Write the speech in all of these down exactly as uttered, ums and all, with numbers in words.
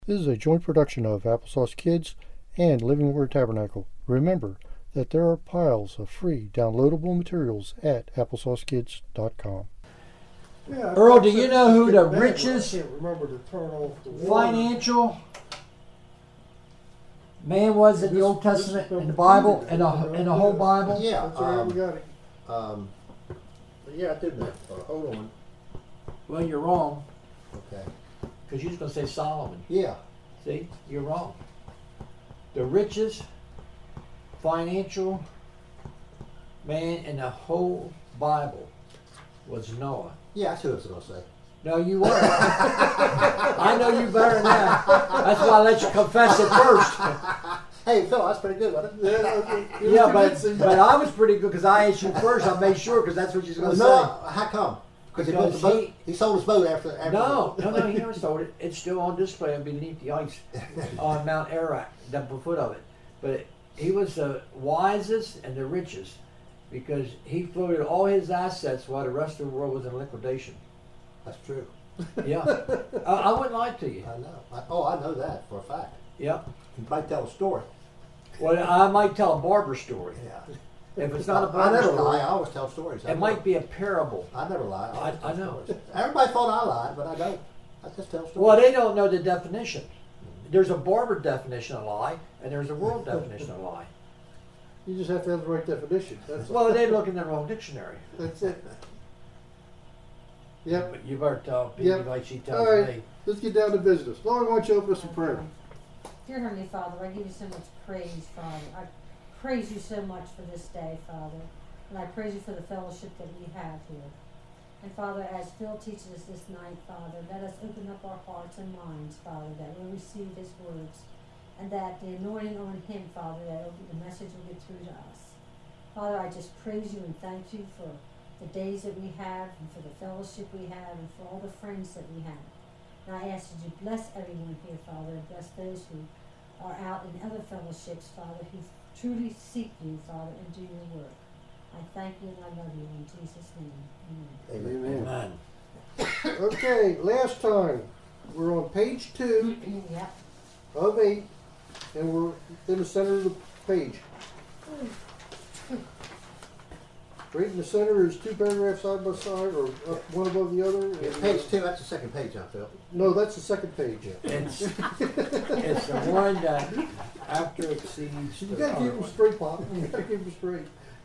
This is a joint production of Applesauce Kids and Living Word Tabernacle. Remember that there are piles of free downloadable materials at applesauce kids dot com. Yeah, Earl, do you know who the richest I can't remember to turn off the water. financial man was in the This- Old this Testament, is in the Bible, in the, right in the whole there. Bible? Yeah, That's all right, we um, got it. um, yeah, I did that. Uh, hold on. Well, you're wrong, Okay. because you're just going to say Solomon. Yeah. See, you're wrong. The richest financial man in the whole Bible was Noah. Yeah, that's who I was going to say. No, you weren't. I know you better than that. That's why I let you confess it first. Hey, Phil, that's pretty good, wasn't it? Yeah, okay. It was Yeah, but, convincing. but I was pretty good because I asked you first. I made sure because that's what you're going to say. No, how come? Because he, built the Because boat- he- he sold his boat after. after No, no, no, he never sold it. It's still on display beneath the ice on Mount Ararat, the foot of it. But he was the wisest and the richest because he floated all his assets while the rest of the world was in liquidation. That's true. Yeah. I, I wouldn't lie to you. I know. I, oh, I know that for a fact. Yeah. You might tell a story. Well, I might tell a barber story. Yeah. If it's not a I barber never story, lie. I always tell stories. I it might be a parable. I never lie. I, always I- I tell know. stories. Everybody thought I lied, but I don't. I just tell stories. Well, they don't know the definition. There's a barber definition of lie, and there's a world definition of lie. You just have to have the right definition. That's all. Well, they look in the wrong dictionary. That's it. Yep. But you better tell Peggy Yep. like she tells All right. me. Let's get down to business. Lord, why don't you open us in prayer? Dear Heavenly Father, I give you so much praise, Father. I praise you so much for this day, Father. And I praise you for the fellowship that we have here. And Father, as Phil teaches us this night, Father, let us open up our hearts and minds, Father, that we'll receive his words. And that the anointing on him, Father, that the message will get through to us. Father, I just praise you and thank you for the days that we have and for the fellowship we have and for all the friends that we have. And I ask that you bless everyone here, Father, and bless those who are out in other fellowships, Father, who truly seek you, Father, and do your work. I thank you and I love you in Jesus' name. Amen. Amen. Amen. Okay, last time we're on page two Yep. of eight, and we're in the center of the page. Right in the center is two paragraphs side by side, or up one above the other. Yeah, and- page two, that's the second page, I feel. No, that's the second page. It's, it's the one that after exceeds. You the gotta keep other them one. straight, Pop. You gotta keep them straight.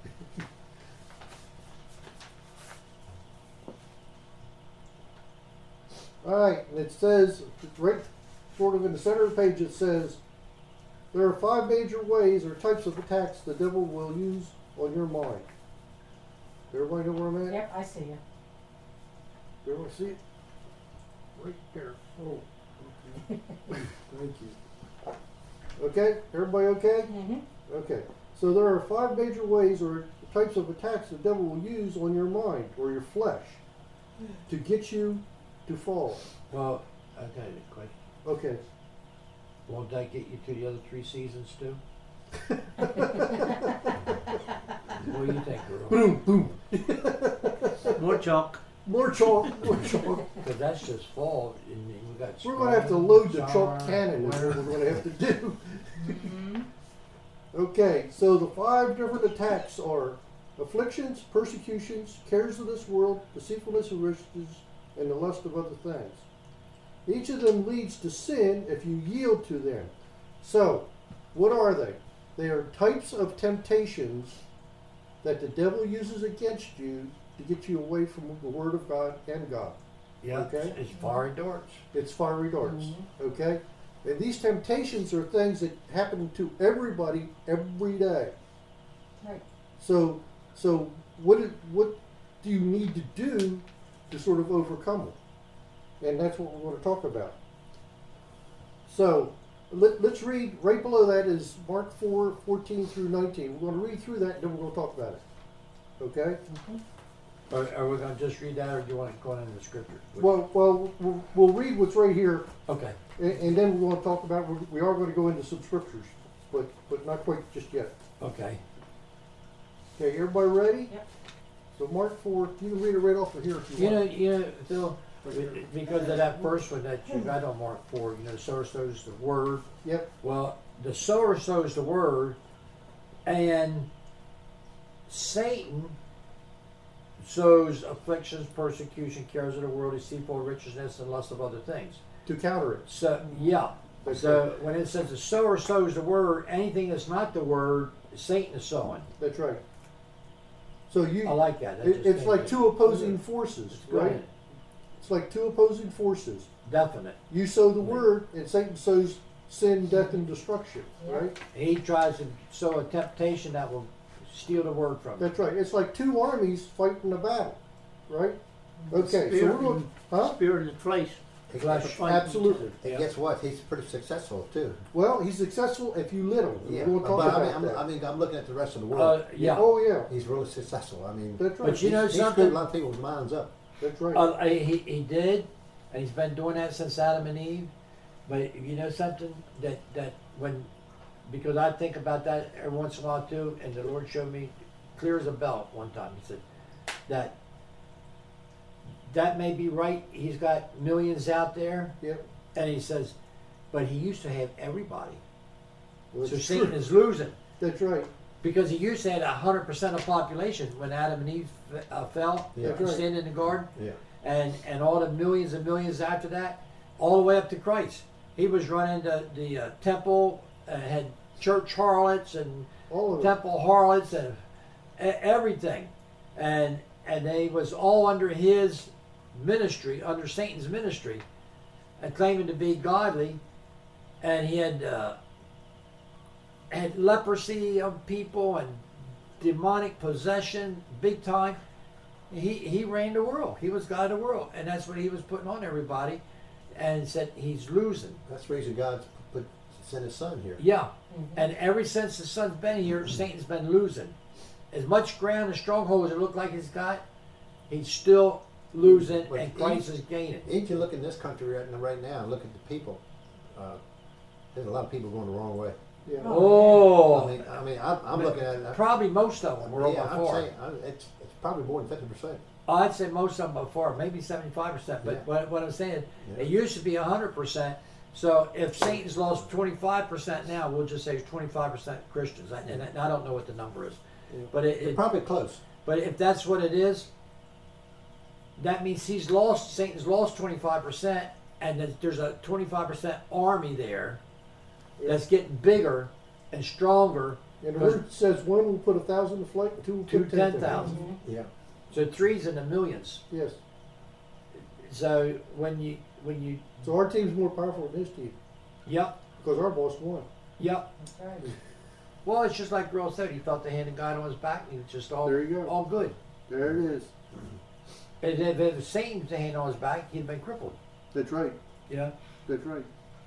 All right, and it says, right sort of in the center of the page, it says, there are five major ways or types of attacks the devil will use on your mind. Everybody know where I'm at? Yep, I see you. Everyone see it? Right there. Oh. Okay. Thank you. Okay, everybody okay? Mm-hmm. Okay, so there are five major ways or types of attacks the devil will use on your mind or your flesh to get you to fall. Well, I got a question. Okay. Won't that get you to the other three seasons too? What do you think, Earl? Boom, boom. More chalk. More chalk, more chalk. Because that's just fall, and then we got. We're going to have to spring, load the chalk summer, cannon is what winter. we're going to have to do. Okay, so the five different attacks are afflictions, persecutions, cares of this world, deceitfulness of riches, and the lust of other things. Each of them leads to sin if you yield to them. So, what are they? They are types of temptations that the devil uses against you to get you away from the Word of God and God. Yeah, Okay. it's fiery darts. It's fiery darts. Okay? And these temptations are things that happen to everybody every day. Right. So, so what do- what do you need to do to sort of overcome them? And that's what we're going to talk about. So, let, let's read, right below that is Mark four, fourteen through nineteen. We're going to read through that and then we're going to talk about it. Okay? Are, are we going to just read that, or do you want to go into the scripture? Well, well, we'll, we'll read what's right here, Okay. and, and then we're going to talk about, we are going to go into some scriptures, but, but not quite just yet. Okay. Okay, everybody ready? Yep. So Mark four, you can read it right off of here if you You know, want. you know, Phil, Be- Because of that first one that you got on Mark four, you know, the sower sows the word. Yep. Well, the sower sows the word, and Satan sows afflictions, persecution, cares of the world, deceitful richness, and lust of other things. To counter it. So, yeah. That's So right. when it says the sower sows the word, anything that's not the word, Satan is sowing. That's right. So you, I like that. That it, just it's came like to- two opposing forces, It's right? brilliant. It's like two opposing forces. Definite. You sow the word, and Satan sows sin, death, and destruction, Yeah. right? He tries to sow a temptation that will steal the word from you. That's right. It's like two armies fighting a battle, right? Okay, so Spirit we're going, and- huh? Spirit and flesh. He Flesh. gets, Fighting each Absolutely. and Yeah. guess what? He's pretty successful too. Well, he's successful if you let him. Yeah, We're going to talk but I about mean, I'm, that. I mean, I'm looking at the rest of the world. Uh, yeah. Oh yeah, He's really successful. I mean, that's right. But you know he's, he's something? screwed a lot of people's minds up. That's right. Uh, he, he did, and he's been doing that since Adam and Eve. But you know something that that when, because I think about that every once in a while too, and the Lord showed me clear as a bell one time. He said that that may be right. He's got millions out there, Yep. and he says, but he used to have everybody. Well, So it's Satan true. is losing. That's right. Because he used to have one hundred percent of population when Adam and Eve uh, fell, Yeah. and sinned in the garden, Yeah. and, and all the millions and millions after that, all the way up to Christ. He was running the, the uh, temple, uh, had church harlots and All of it. temple harlots and e- everything. And and they was all under his ministry, under Satan's ministry, and claiming to be godly. And he had uh, had leprosy of people and demonic possession, big time. He he reigned the world. He was God of the world, and that's what he was putting on everybody. And said he's losing. That's the reason God put sent His Son here. Yeah, and ever since the son's been here, Satan's been losing. As much ground and stronghold as it looked like he's got, he's still losing, But and Christ he- is gaining. Ain't you look in this country right now, right now and look at the people? Uh, there's a lot of people going the wrong way. Yeah. Oh, I mean, I mean, I'm, I'm looking at it. probably most of them were yeah, on I'm before. saying I'm, it's it's probably more than fifty percent. I'd say most of them before, maybe seventy-five percent. But Yeah. what, what I'm saying, Yeah. it used to be one hundred percent. So if Satan's lost twenty-five percent now, we'll just say twenty-five percent Christians. I- And I don't know what the number is, Yeah. but it, They're it probably close. But if that's what it is, that means he's lost, Satan's lost twenty-five percent, and that there's a twenty-five percent army there that's getting bigger and stronger. And the word says one will put a thousand to flight, and two will Two put ten ten thousand. thousand. Yeah. So three's in the millions. Yes. So when you, when you, So our team's more powerful than his team yep, because our boss won. yep. That's right. Well, it's just like Girl said, he felt the hand of God on his back, and he was just all, There you go. all good. There it is. And if it was Satan's hand on his back, he'd been crippled. That's right. You know? That's right.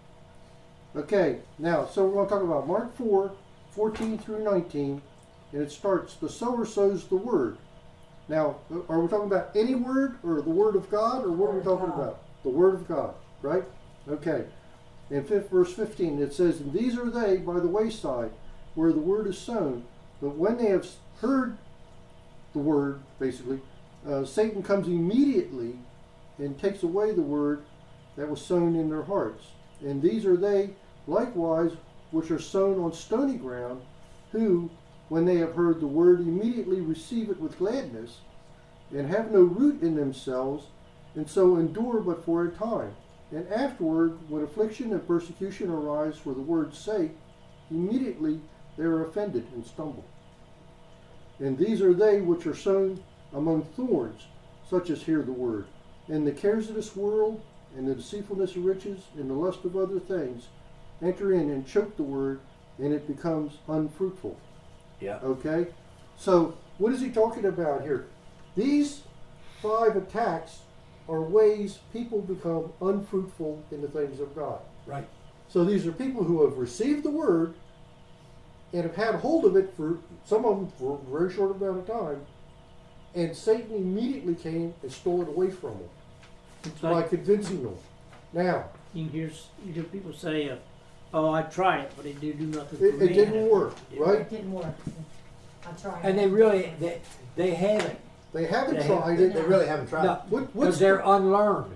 Okay, now, so we're going to talk about Mark four, fourteen through nineteen, and it starts, the sower sows the word. Now, are we talking about any word, or the word of God, or what are we Word of talking God. about? The word of God, right? Okay. In fifth, verse fifteen, it says, and these are they by the wayside, where the word is sown, but when they have heard the word, basically, uh, Satan comes immediately and takes away the word that was sown in their hearts. And these are they likewise which are sown on stony ground, who, when they have heard the word, immediately receive it with gladness, and have no root in themselves, and so endure but for a time. And afterward, when affliction and persecution arise for the word's sake, immediately they are offended and stumble. And these are they which are sown among thorns, such as hear the word, and the cares of this world, and the deceitfulness of riches, and the lust of other things, enter in and choke the word, and it becomes unfruitful. Yeah. Okay? So, what is he talking about here? These five attacks are ways people become unfruitful in the things of God. Right. So, these are people who have received the word and have had hold of it for some of them for a very short amount of time, and Satan immediately came and stole it away from them It's by like convincing them. Now, you hear, you hear people say, uh, "Oh, I tried it, but it did do nothing for it, me." it didn't work, right? It didn't work. I tried. And they really, they, they haven't. They haven't They- tried They, it. they really haven't tried. No, What, because what's they're unlearned.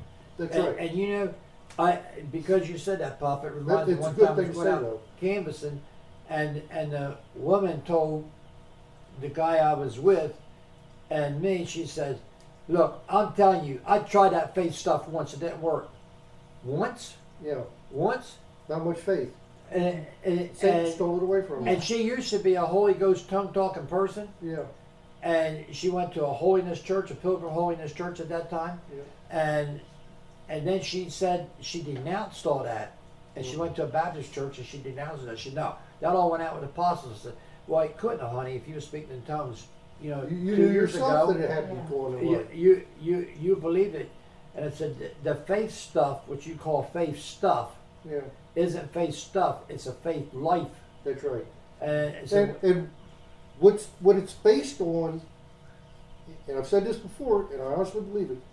That's and, right. and you know, I because you said that, Pop, it That, reminds me it's a one good time thing we to went say, out though. canvassing, and and the woman told the guy I was with and me, she says, "Look, I'm telling you, I tried that faith stuff once. It didn't work. Once, Yeah, once, not much faith. and and, Satan and, stole it away from him. and she used to be a Holy Ghost tongue talking person." Yeah, And she went to a holiness church, a pilgrim holiness church at that time, yeah. and and then she said she denounced all that, and she went to a Baptist church and she denounced it. I said, no, that all went out with the apostles. I said, well, it couldn't have, honey, if you were speaking in tongues, you know, You, you two knew years yourself ago. that it had to be Yeah. going You, away. you you you believed it, and it said the- the faith stuff, which you call faith stuff, Yeah, isn't faith stuff. It's a faith life, that's right. and so And, and what's what it's based on, and I've said this before, and I honestly believe it.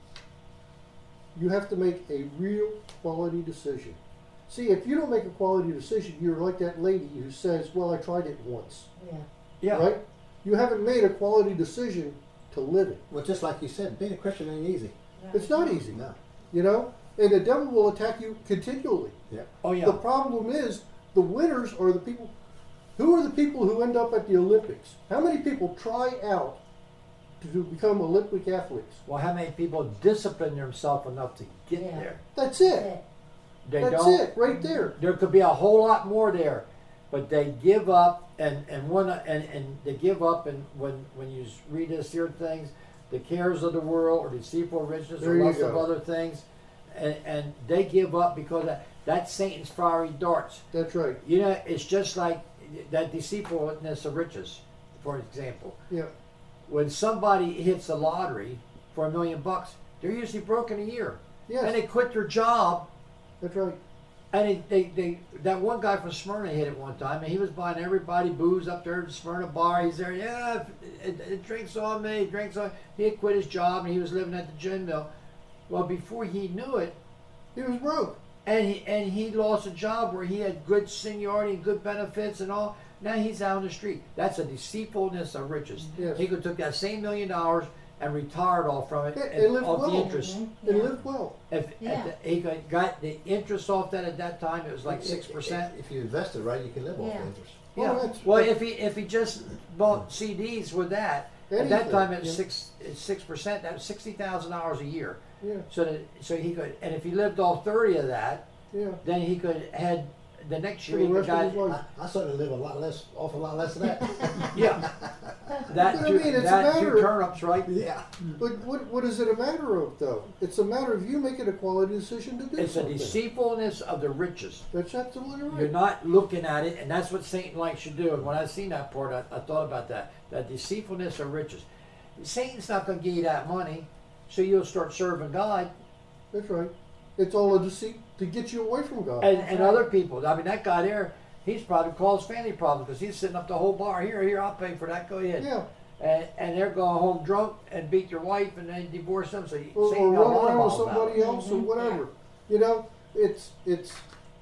You have to make a real quality decision. See, if you don't make a quality decision, you're like that lady who says, "Well, I tried it once." Yeah. yeah, Right? You haven't made a quality decision to live it. Well, just like you said, being a Christian ain't easy. No. It's not easy, No. you know. And the devil will attack you continually. Yeah. oh yeah, The problem is the winners are the people. Who are the people who end up at the Olympics? How many people try out to do- become Olympic athletes? well, how many people discipline themselves enough to get Yeah. there? That's That's it. it. They That's don't. it, right there. There could be a whole lot more there, but they give up, and and one and, and they give up, and when when you read this here things, the cares of the world or deceitful riches There or you lust of go. other things, and and they give up because that, that's Satan's fiery darts. That's right. You know, it's just like that deceitfulness of riches, for example. Yeah. When somebody hits the lottery for a million bucks, they're usually broke in a year, Yes. and they quit their job. That's right. And they, they, they, that one guy from Smyrna hit it one time, and he was buying everybody booze up there at the Smyrna bar. He's there, yeah, it, it drinks on me, drinks on. He had quit his job, and he was living at the gin mill. Well, before he knew it, He was broke. and he and he lost a job where he had good seniority and good benefits and all. Now he's out on the street. That's a deceitfulness of riches. Yes. He could took that same million dollars and retired all from it, Yeah, and and lived off well. the interest. Mhm. And Yeah. lived well. If Yeah. at the, he got- got the interest off that at that time, it was like six percent. If you invest it right, you can live off Yeah. the interest. Yeah. Well, that's- Well, if he if he just bought C Ds with that, at that Anything, time it was yeah. six it's six percent. That was sixty thousand dollars a year. Yeah. So that so he could, and if he lived off thirty of that, Yeah. then he could had the next For year the he rest got of his life. I, I certainly live a lot less, awful lot less than that. yeah that But I two, mean, it's a that matter two of- turnips right. Yeah. But what what is it a matter of though? It's a matter of you making a quality decision to do It's a something. deceitfulness of the riches. That's absolutely right. You're not looking at it, and that's what Satan likes you to do. And when I seen that part, I, I thought about that. That deceitfulness of riches. Satan's not going to give you that money, so you'll start serving God That's right. It's all a deceit to get you away from God. and, and other people. I mean, that guy there, he's probably caused family problems because he's sitting up the whole bar. Here, here, I'll pay for that. Go ahead. yeah. And, and they're going home drunk and beat their wife and then divorce them. So you- Or, Satan or got a run lot of around with balls out. somebody else or Mhm. whatever. You know, it's it's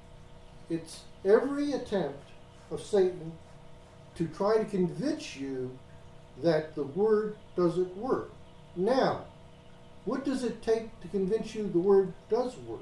it's every attempt of Satan to try to convince you that the word doesn't work. Now, what does it take to convince you the word does work?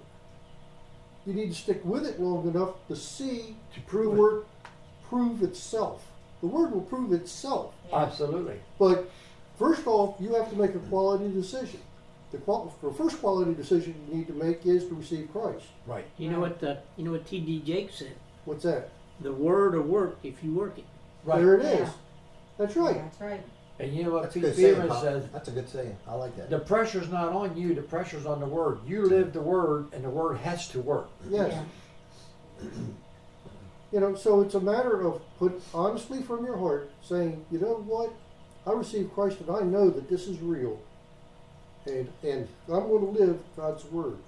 You need to stick with it long enough to see To the prove it. word prove itself. The word will prove itself. Absolutely. But first off, you have to make a quality decision. The, qual- the first quality decision you need to make is to receive Christ. Right. You know what? The, you know what T D Jakes said. What's that? The word will work if you work it. Right. There it is. Yeah. That's right. Yeah, that's right. And you know what That's a Pete good saying, Beaver Pop. says? That's a good saying. I like that. The pressure's not on you, the pressure's on the word. You live the word, and the word has to work. Yes. Yeah. You know, so it's a matter of put honestly from your heart saying, you know what? I received Christ and I know that this is real. And and I'm going to live God's word.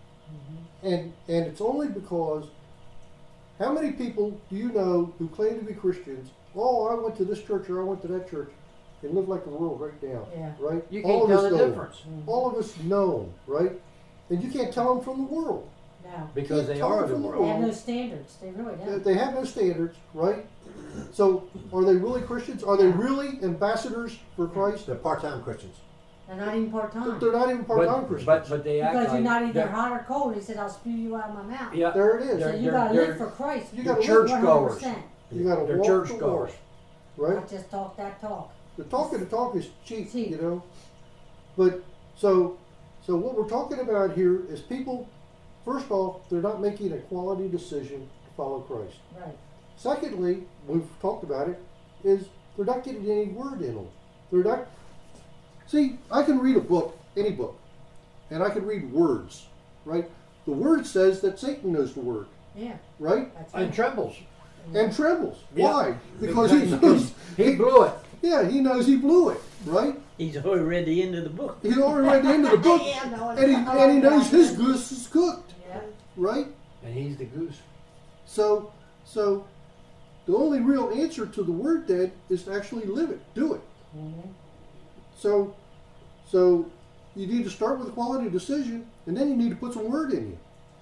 And and it's only because how many people do you know who claim to be Christians? Oh, I went to this church or I went to that church and live like the world right now. Yeah. Right? You All can't of tell us the know. difference All of us know, right? And you can't tell them from the world. No. because Can't they tell are them the from the world. They have no standards. They really They- don't. They have no standards, right? So, are they really Christians? Are they Yeah. really ambassadors for Christ? They're part-time Christians. They're not even part time. They're not even part-time But, Christians. but, but they act Because like you're not either they're- hot or cold. He said, I'll spew you out of my mouth. Yeah, there it is. So they're- you gotta they're- live for Christ. You they're gotta church live, goers. you gotta They're walk church the goers. walk, right? Not just talk that talk. The talking the talk is cheap, Cheap. you know. But so so what we're talking about here is people. First off, they're not making a quality decision to follow Christ. Right. Secondly, we've talked about it, is they're not getting any word in them. They're not. See, I can read a book, any book, and I can read words, right? The word says that Satan knows the word, Yeah. right? That's and right. trembles. And trembles. Yeah. Why? Because he knows. He blew it. Yeah, he knows he blew it, right? He's already read the end of the book. He's already read the end of the book, Yeah, no, and he I and he like knows that. his goose is cooked, Yeah. right? And he's the goose. So, so the only real answer to the word then is to actually live it, do it. Mhm. So, so you need to start with a quality decision, and then you need to put some word in you.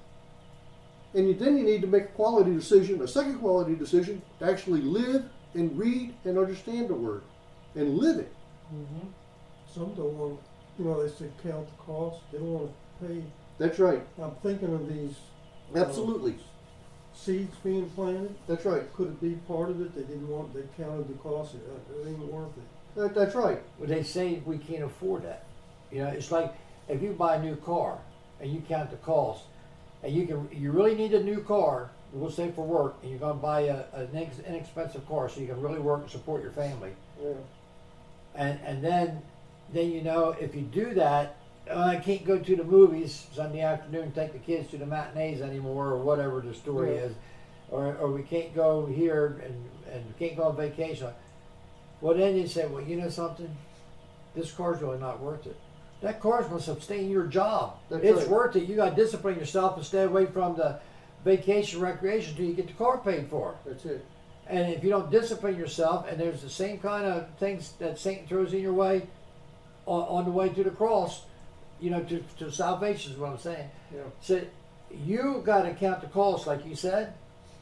And you, then you need to make a quality decision, a second quality decision, to actually live and read and understand the word, and live it. Mhm. Some don't want, you know, they say count the cost. They don't want to pay. That's right. I'm thinking of these Absolutely. seeds being planted. That's right. Could it be part of it? They didn't want, they counted the cost. It, it ain't worth it. That, that's right. Well, they say we can't afford that. You know, it's like if you buy a new car and you count the cost, and you can, you really need a new car. We'll say for work, and you're going to buy a, an inex- inexpensive car so you can really work and support your family. Yeah. And and then, then you know if you do that, oh, I can't go to the movies Sunday afternoon, take the kids to the matinees anymore, or whatever the story Yeah. is, or or we can't go here and and we can't go on vacation. Well, then you say, well, you know something, this car's really not worth it. That car's going to sustain your job. That's it's right. worth it. You got to discipline yourself and stay away from the vacation recreation until you get the car paid for. That's it. And if you don't discipline yourself, and there's the same kind of things that Satan throws in your way on, on the way to the cross, you know, to, to salvation is what I'm saying. Yeah. So you got to count the cost, like you said,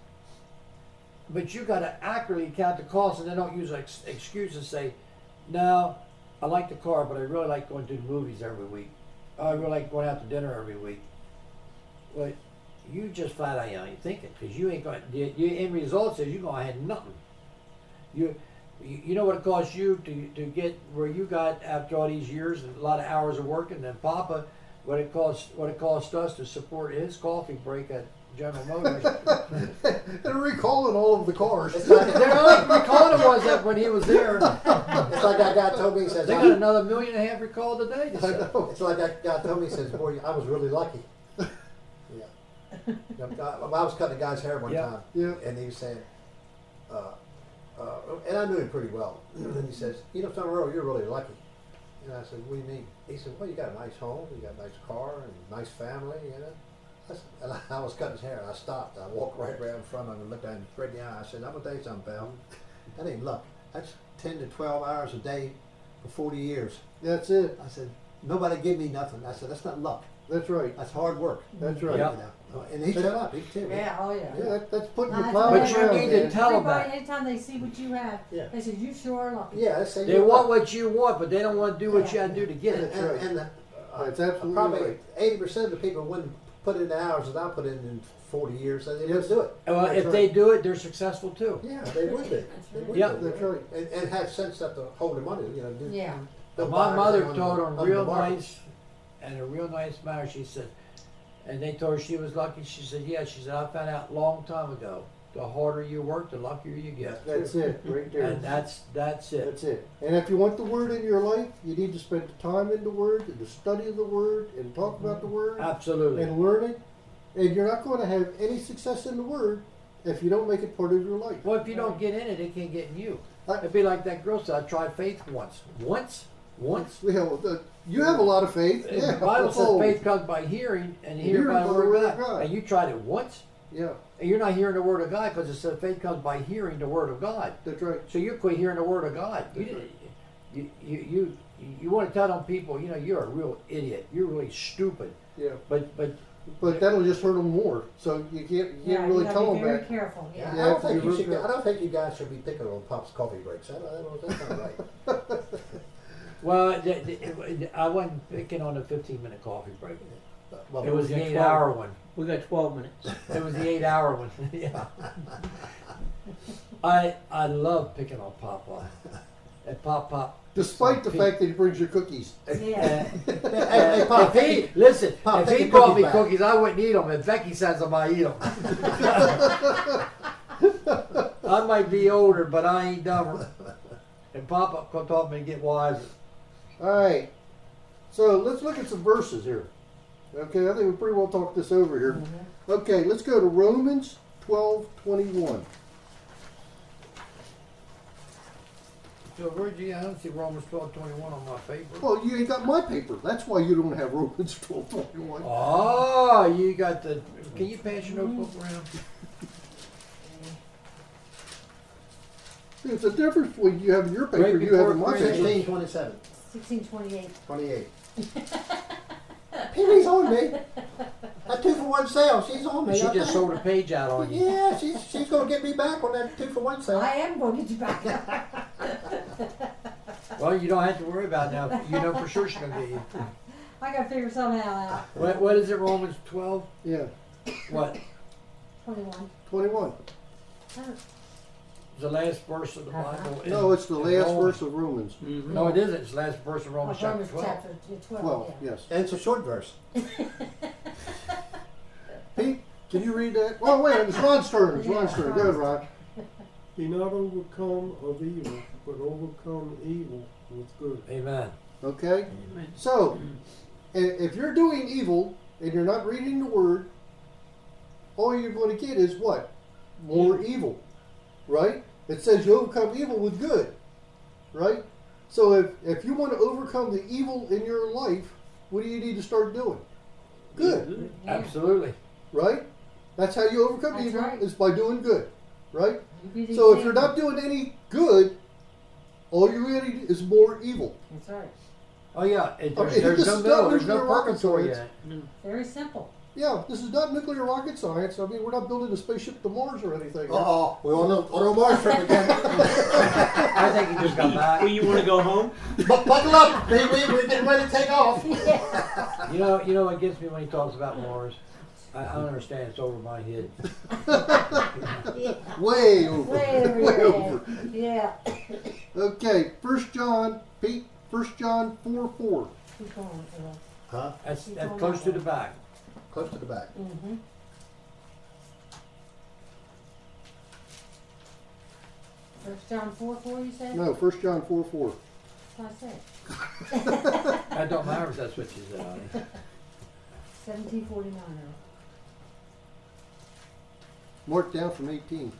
but you got to accurately count the cost, and then don't use ex- excuses and say, no, I like the car, but I really like going to the movies every week. Oh, I really like going out to dinner every week. Well, you just flat out ain't thinking, because you ain't going. The, the end result is you're going to have nothing. You, you, you know what it costs you to to get where you got after all these years and a lot of hours of work, and then Papa, what it costs what it cost us to support his coffee break at General Motors. They're recalling all of the cars. It's like, They're not recalling the ones that when he was there. it's like that guy told me, he says, They got another million and a half recalled today. They I said. know. it's like that guy told me, he says, boy, I was really lucky. Yeah. I was cutting a guy's hair one Yeah. time, Yeah. and he was saying, uh, uh, and I knew him pretty well. And he says, you know, something, Earl, you're really lucky. And I said, what do you mean? He said, well, you got a nice home, you got a nice car, and a nice family, you know. I said, and I, I was cutting his hair, and I stopped. I walked right around in front of him and looked at him straight in the eye. I said, I'm going to tell you something, pal. That ain't luck. That's ten to twelve hours a day for forty years. That's it. I said, nobody give me nothing. I said, that's not luck. That's right. That's hard work. That's right. Yep. You know? And he shut up. He too. Yeah, oh yeah. Yeah, that, that's putting Nah, the it's plow all But right. you around, need to man. tell them Everybody, that. anytime they see what you have, Yeah. they say, you sure are lucky. Yeah, I say They you're want lucky. what you want, but they don't want to do what you got to do to get And, it. and, right. and the, uh, That's absolutely probably right. eighty percent of the people wouldn't put in the hours that I put in in forty years, so they Yes. wouldn't do it. Well, That's if right. they do it, they're successful too. Yeah, they would be. They would Yep. be. That's right. And, and have sense enough to hold their money. You know. Do, Yeah. don't My buy mother everything told on her the- on real the market. nice, and a real nice manner. She said, and they told her she was lucky. She said, yeah. She said, I found out a long time ago. The harder you work, the luckier you get. That's it, right there. And that's that's it. That's it. And if you want the word in your life, you need to spend the time in the word and the study of the word and talk about the word Absolutely. and learn it. And you're not going to have any success in the word if you don't make it part of your life. Well, if you don't get in it, it can't get in you. I- It'd be like that girl said, I tried faith once. Once? Once? Well, uh, you have a lot of faith. Yeah. The Bible says Oh, faith comes by hearing, and hearing Hearing by the word of God. And you tried it once, Yeah, and you're not hearing the word of God because it said faith comes by hearing the word of God. that's right. So you quit hearing the word of God. You That's didn't- you, you, you, you want to tell them people, you know, you're a real idiot. You're really stupid. Yeah. But but But that'll just hurt them more. So you can't, you Yeah, can't really you tell gotta them be very that. careful. Yeah, Yeah. I Yeah, don't think you're you should. right. I don't think you guys should be picking on Pop's coffee breaks. I don't, I don't, that's not right. Well, th- th- it- I wasn't picking on the fifteen minute coffee break. Well, It was we the got eight twelve. hour one. We got twelve minutes. It was the eight hour one. Yeah. I I love picking on Papa. And Pop Pop. Despite the fact that he brings you cookies. Yeah. Hey, hey, Pop, if he listen, Pop, if take he your brought cookies me back. cookies, I wouldn't eat them. If Becky sends them, I eat them. I might be older, but I ain't dumber. And Papa taught me to get wiser. All right. So let's look at some verses here. Okay, I think we pretty well talked this over here. Mm-hmm. Okay, let's go to Romans twelve twenty-one. So where'd you? I don't see Romans twelve twenty one on my paper. Well, you ain't got my paper. That's why you don't have Romans twelve twenty-one. Oh, you got the. Can you pass your notebook around? It's a difference between you having your paper Right and you before having my Christmas. paper. sixteen twenty-seven. Sixteen twenty-eight. twenty-eight. Pee Wee's on me. That two for one sale, she's on me. She I just think. sold a page out on you. Yeah, she's she's gonna get me back on that two for one sale. I am going to get you back. Well, you don't have to worry about it now. You know for sure she's gonna get you. I gotta figure somehow out. What, what is it? Romans twelve? Yeah, What? Twenty-one. twenty-one. Oh, The last verse of the Bible. in- No, it's the in last Romans. verse of Romans. Mm-hmm. No, it isn't. It's the last verse of oh, Romans chapter Romans twelve. chapter twelve. Twelve, yeah. yes. And it's a short verse. Pete, can you read that? Oh, wait, it's Ron's turn. It's Ron's turn. Go ahead, Ron. Be not overcome of evil, but overcome evil with good. Amen. Okay? So, i- if you're doing evil and you're not reading the word, all you're going to get is what? More evil. Right? It says you overcome evil with good. Right? So if, if you want to overcome the evil in your life, what do you need to start doing? Good. Yeah. Absolutely. Right? That's how you overcome That's evil, right. is by doing good. Right? You be the So if you're example. not doing any good, all you're getting is more evil. That's right. Oh yeah. It, there's, I mean, there's this no is middle. not There's no nuclear rocket purgatory science. yet. Very simple. Yeah, this is not nuclear rocket science. I mean, we're not building a spaceship to Mars or anything. Uh oh, we're on a, on a Mars trip again. I think he just got back. Well, you want to go home? Bu- Buckle up, baby, we're getting ready to take off. You know, you know what gets me when he talks about Mars? I, I don't understand. It's over my head. Way over. Way over Way your over. head. Yeah. Okay, First John, Pete, First John four four. Keep going, Phil. Huh? That's, Keep that's going close that to way. the back. Close to the back. Mm-hmm. First John four four, you said? No, First John four four. That's what I said. That don't matter if that's what you said. honey. Seventeen forty nine. Marked down from eighteen.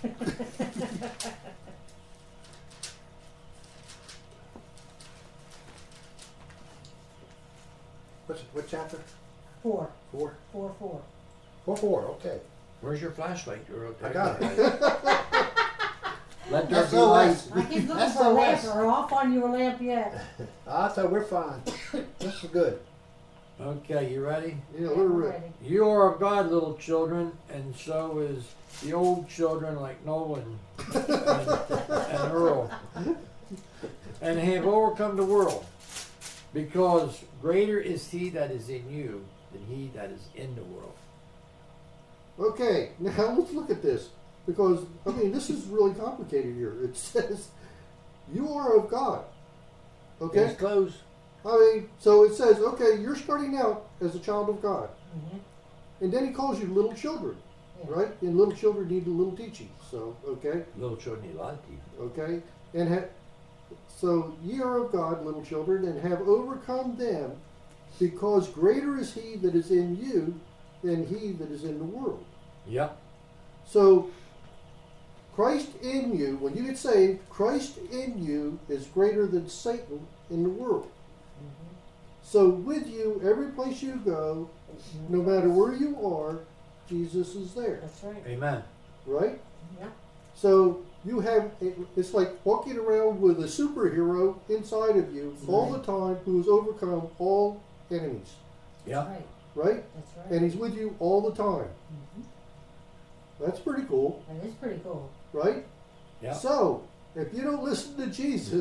What's what chapter? Four. Four. Four four. Four four. Okay. Where's your flashlight? You're okay. I got it. Let there S be O light. S. I keep looking S for a O lamp S. or off on your lamp yet. Ah, so we're fine. This is good. Okay, you ready? Yeah, Yeah, we're we're ready. ready. You are of God, little children, and so is the old children like Nolan and, and Earl, and have overcome the world, because greater is he that is in you than he that is in the world. Okay, now let's look at this. Because, I mean, this is really complicated here. It says, you are of God. Okay? It's close. I mean, so it says, okay, you're starting out as a child of God. Mm-hmm. And then he calls you little children, Yeah. right? And little children need a little teaching. So, okay, Little children need a lot of people. okay. And ha- so ye are of God, little children, and have overcome them, because greater is he that is in you than he that is in the world. Yep. So, Christ in you, when you get saved, Christ in you is greater than Satan in the world. Mm-hmm. So with you, every place you go, no matter where you are, Jesus is there, That's right. Amen. right? Yeah. So you have, it's like walking around with a superhero inside of you all the time who has overcome all enemies, Yep. Right. right? That's right. And he's with you all the time. Mhm. That's pretty cool, That is pretty cool. right? Yep. So, if you don't listen to Jesus,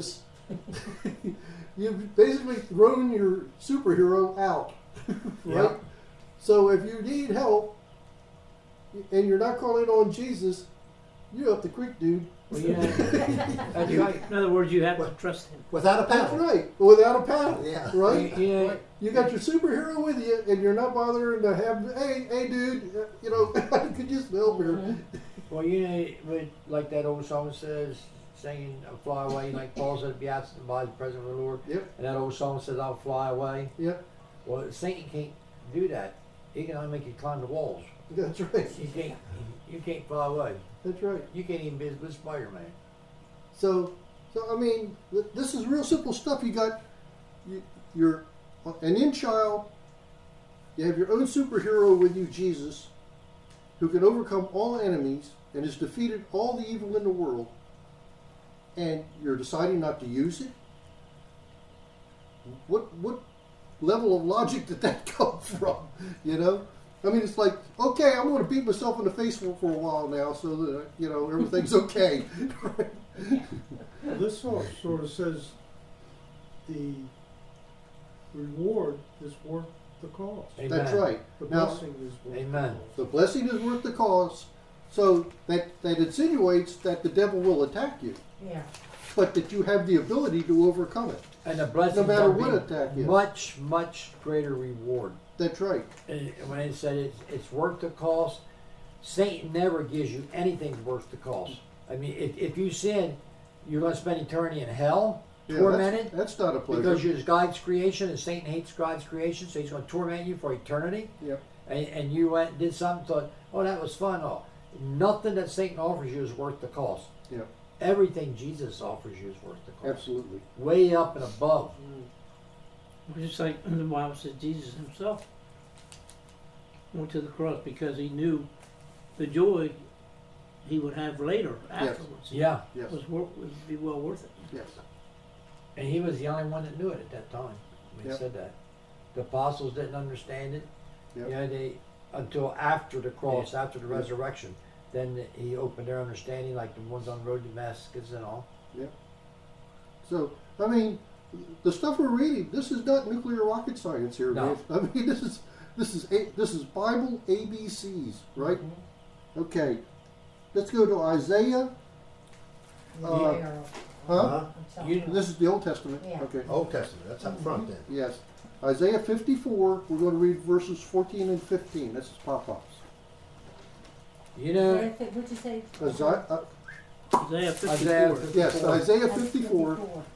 You've basically thrown your superhero out, right? Yeah. So if you need help and you're not calling on Jesus, you're up the creek, dude. Well, you know, that's right. In other words, you have to trust him. Without a That's paddle. right. Without a paddle, Yeah. right? You, you know, You got your superhero with you, and you're not bothering to have, hey, hey, dude, uh, you know, I could use some help here. well, you know, with, like that old song says, singing "I'll fly away," like Paul said, "Be absent by the presence of the Lord." Yep, And that old song says, "I'll fly away." yep, Well, Satan can't do that. He can only make you climb the walls. that's right. You can't. You can't fly away. That's right. You can't even be with Spider-Man. So, so I mean, th- this is real simple stuff. You got, you, you're an in-child. You have your own superhero with you, Jesus, who can overcome all enemies and has defeated all the evil in the world. And you're deciding not to use it. What what level of logic did that come from? You know, I mean, it's like, okay, I'm going to beat myself in the face for, for a while now, so that you know everything's okay. Well, this sort sort of says the reward is worth the cost. Amen. That's right. The Now, blessing is worth Amen. the the cost. blessing is worth the cost, so that, that insinuates that the devil will attack you, Yeah. but that you have the ability to overcome it. And the blessing No matter gonna what be attack is. much, much greater reward. That's right. And when it said it's, it's worth the cost, Satan never gives you anything worth the cost. I mean, if, if you sin, you're going to spend eternity in hell, Yeah, tormented, That's, that's not a pleasure. because you're God's creation, and Satan hates God's creation, so he's going to torment you for eternity. Yep. And, and you went and did something, thought, oh, that was fun. Oh, nothing that Satan offers you is worth the cost. Yep. Everything Jesus offers you is worth the cost. Absolutely. Way up and above. Just like the Bible says, Jesus himself went to the cross because he knew the joy he would have later afterwards. Yeah. Yes. was wor- would be well worth it. Yes. And he was the only one that knew it at that time when he Yep. said that. The apostles didn't understand it. Yep. You know, they until after the cross, after the Yep. resurrection, then he opened their understanding, like the ones on the road to Damascus and all. So, I mean, the stuff we're reading, this is not nuclear rocket science here, No. man. I mean, this is this is a, this is Bible A B Cs, right? Okay, let's go to Isaiah. Uh, Yeah. Huh? Uh-huh. You- This is the Old Testament. Yeah. Okay. Old Testament. That's up front then. Yes. Isaiah fifty-four. We're going to read verses fourteen and fifteen. This is Pop-Pops. You know, Isaiah, What'd you say? uh, Isaiah fifty-four Isaiah yes, Isaiah That's fifty-four.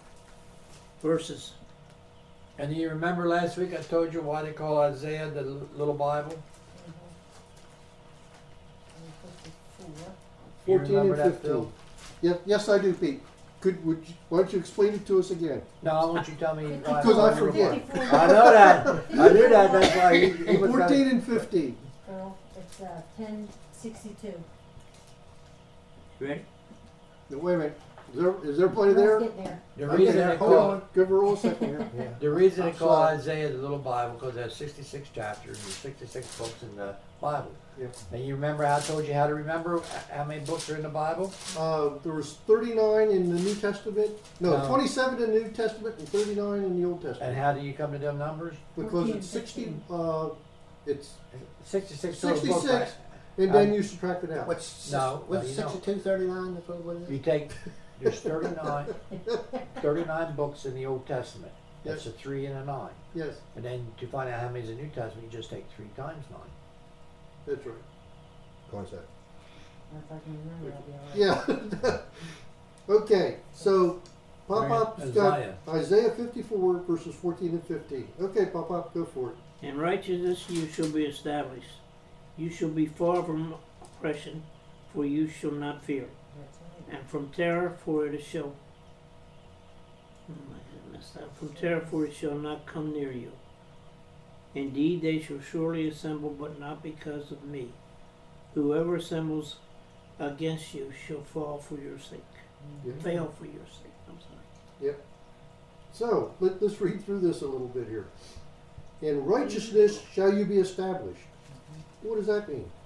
verses. and do you remember last week I told you why they call Isaiah the l- little Bible? You fourteen and remember that, fifteen. Phil? Yes, yes, I do, Pete. Could would you, why don't you explain it to us again? No, I want you to tell me. why- Because I why you- forget. I know that. I knew that. That's why he, he was Fourteen gonna, and fifteen. Well, it's uh, ten sixty-two. You ready? Now, wait a minute. Is there is everybody Let's there? get there. the Okay, reason they hold call on. Give her a second here. Yeah. the reason they I'm call sorry. Isaiah the little Bible because there's sixty-six chapters and sixty-six books in the Bible. Yeah. And you remember how I told you how to remember how many books are in the Bible? Uh, there was thirty-nine in the New Testament. No, No. twenty-seven in the New Testament and thirty-nine in the Old And Testament. how do you come to them numbers? Because fourteen, it's sixty. fifteen. Uh, it's sixty-six total books. sixty-six, right? and then Um, you subtract it out. What's No, what's no, you don't. sixty-two thirty-nine? That's what it You is. take there's thirty-nine, thirty-nine books in the Old Testament. That's Yes. a three and a nine. Yes, And then to find out how many is in the New Testament, you just take three times nine. that's right. Concept. If I can remember, I'll be all right. Yeah. Okay, so Pop Pop's got Isaiah. Isaiah fifty-four verses fourteen and fifteen. Okay, Pop Pop, go for it. In righteousness you shall be established. You shall be far from oppression, for you shall not fear. That's right. And from terror, for it shall. Hmm, I messed up. From terror, for it shall not come near you. Indeed, they shall surely assemble, but not because of me. Whoever assembles against you shall fall for your sake. Yeah. Fail for your sake. I'm sorry. So let, let's read through this a little bit here. In righteousness shall you be established. What does that mean?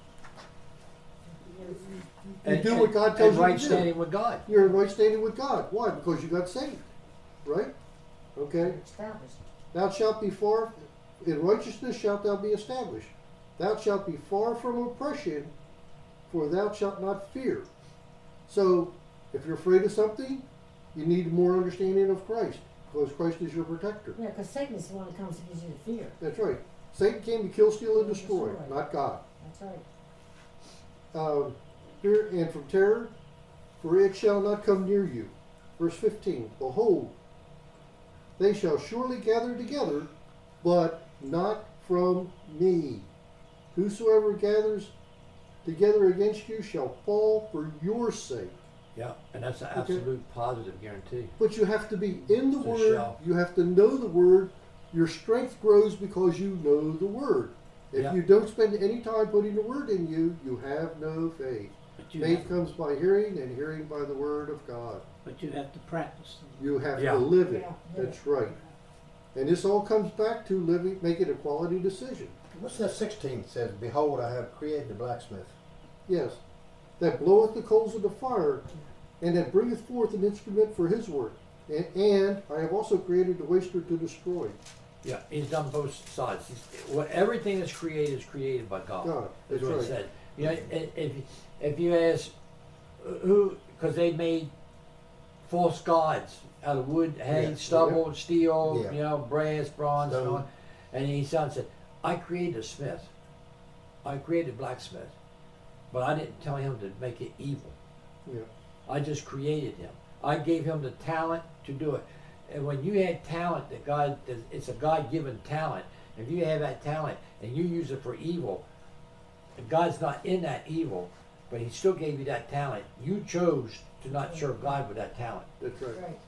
You do what God tells and you right to do. standing with God. You're in right standing with God. Why? Because you got saved. right? Okay. Established. Thou shalt be far, in righteousness shalt thou be established. Thou shalt be far from oppression, for thou shalt not fear. So, if you're afraid of something, you need more understanding of Christ, because Christ is your protector. Yeah, because Satan is the one that comes to gives you the fear. That's right. Satan came to kill, steal, and Kill, destroy, destroy. not God. That's right. Um, fear and from terror, for it shall not come near you. Verse fifteen, behold, they shall surely gather together, but not from me. Whosoever gathers together against you shall fall for your sake. Yeah, and that's an Okay. absolute positive guarantee. But you have to be in the It's a Word. shell. You have to know the Word. Your strength grows because you know the Word. If Yeah. you don't spend any time putting the Word in you, you have no faith. But you, Faith have, comes by hearing, and hearing by the Word of God. but you have to practice them. You have Yeah. to live it. Yeah, live That's right. And this all comes back to living, making a quality decision. What's that sixteen says? Behold, I have created a blacksmith. Yes. That bloweth the coals of the fire, and that bringeth forth an instrument for his work. And, and I have also created the waster to destroy. Yeah, he's done both sides. He's, what everything that's created is created by God. God, That's that's what right. it said. You know, i- if if you ask who, because they made false gods out of wood, hay, Yeah. stubble, steel, Yeah. you know, brass, bronze, and Stone. on. And he son said, "I created a smith. I created a blacksmith, but I didn't tell him to make it evil. Yeah. I just created him. I gave him the talent to do it. And when you had talent, that God, it's a God-given talent. If you have that talent and you use it for evil, and God's not in that evil, but He still gave you that talent. You chose to not serve God with that talent, That's right. Right.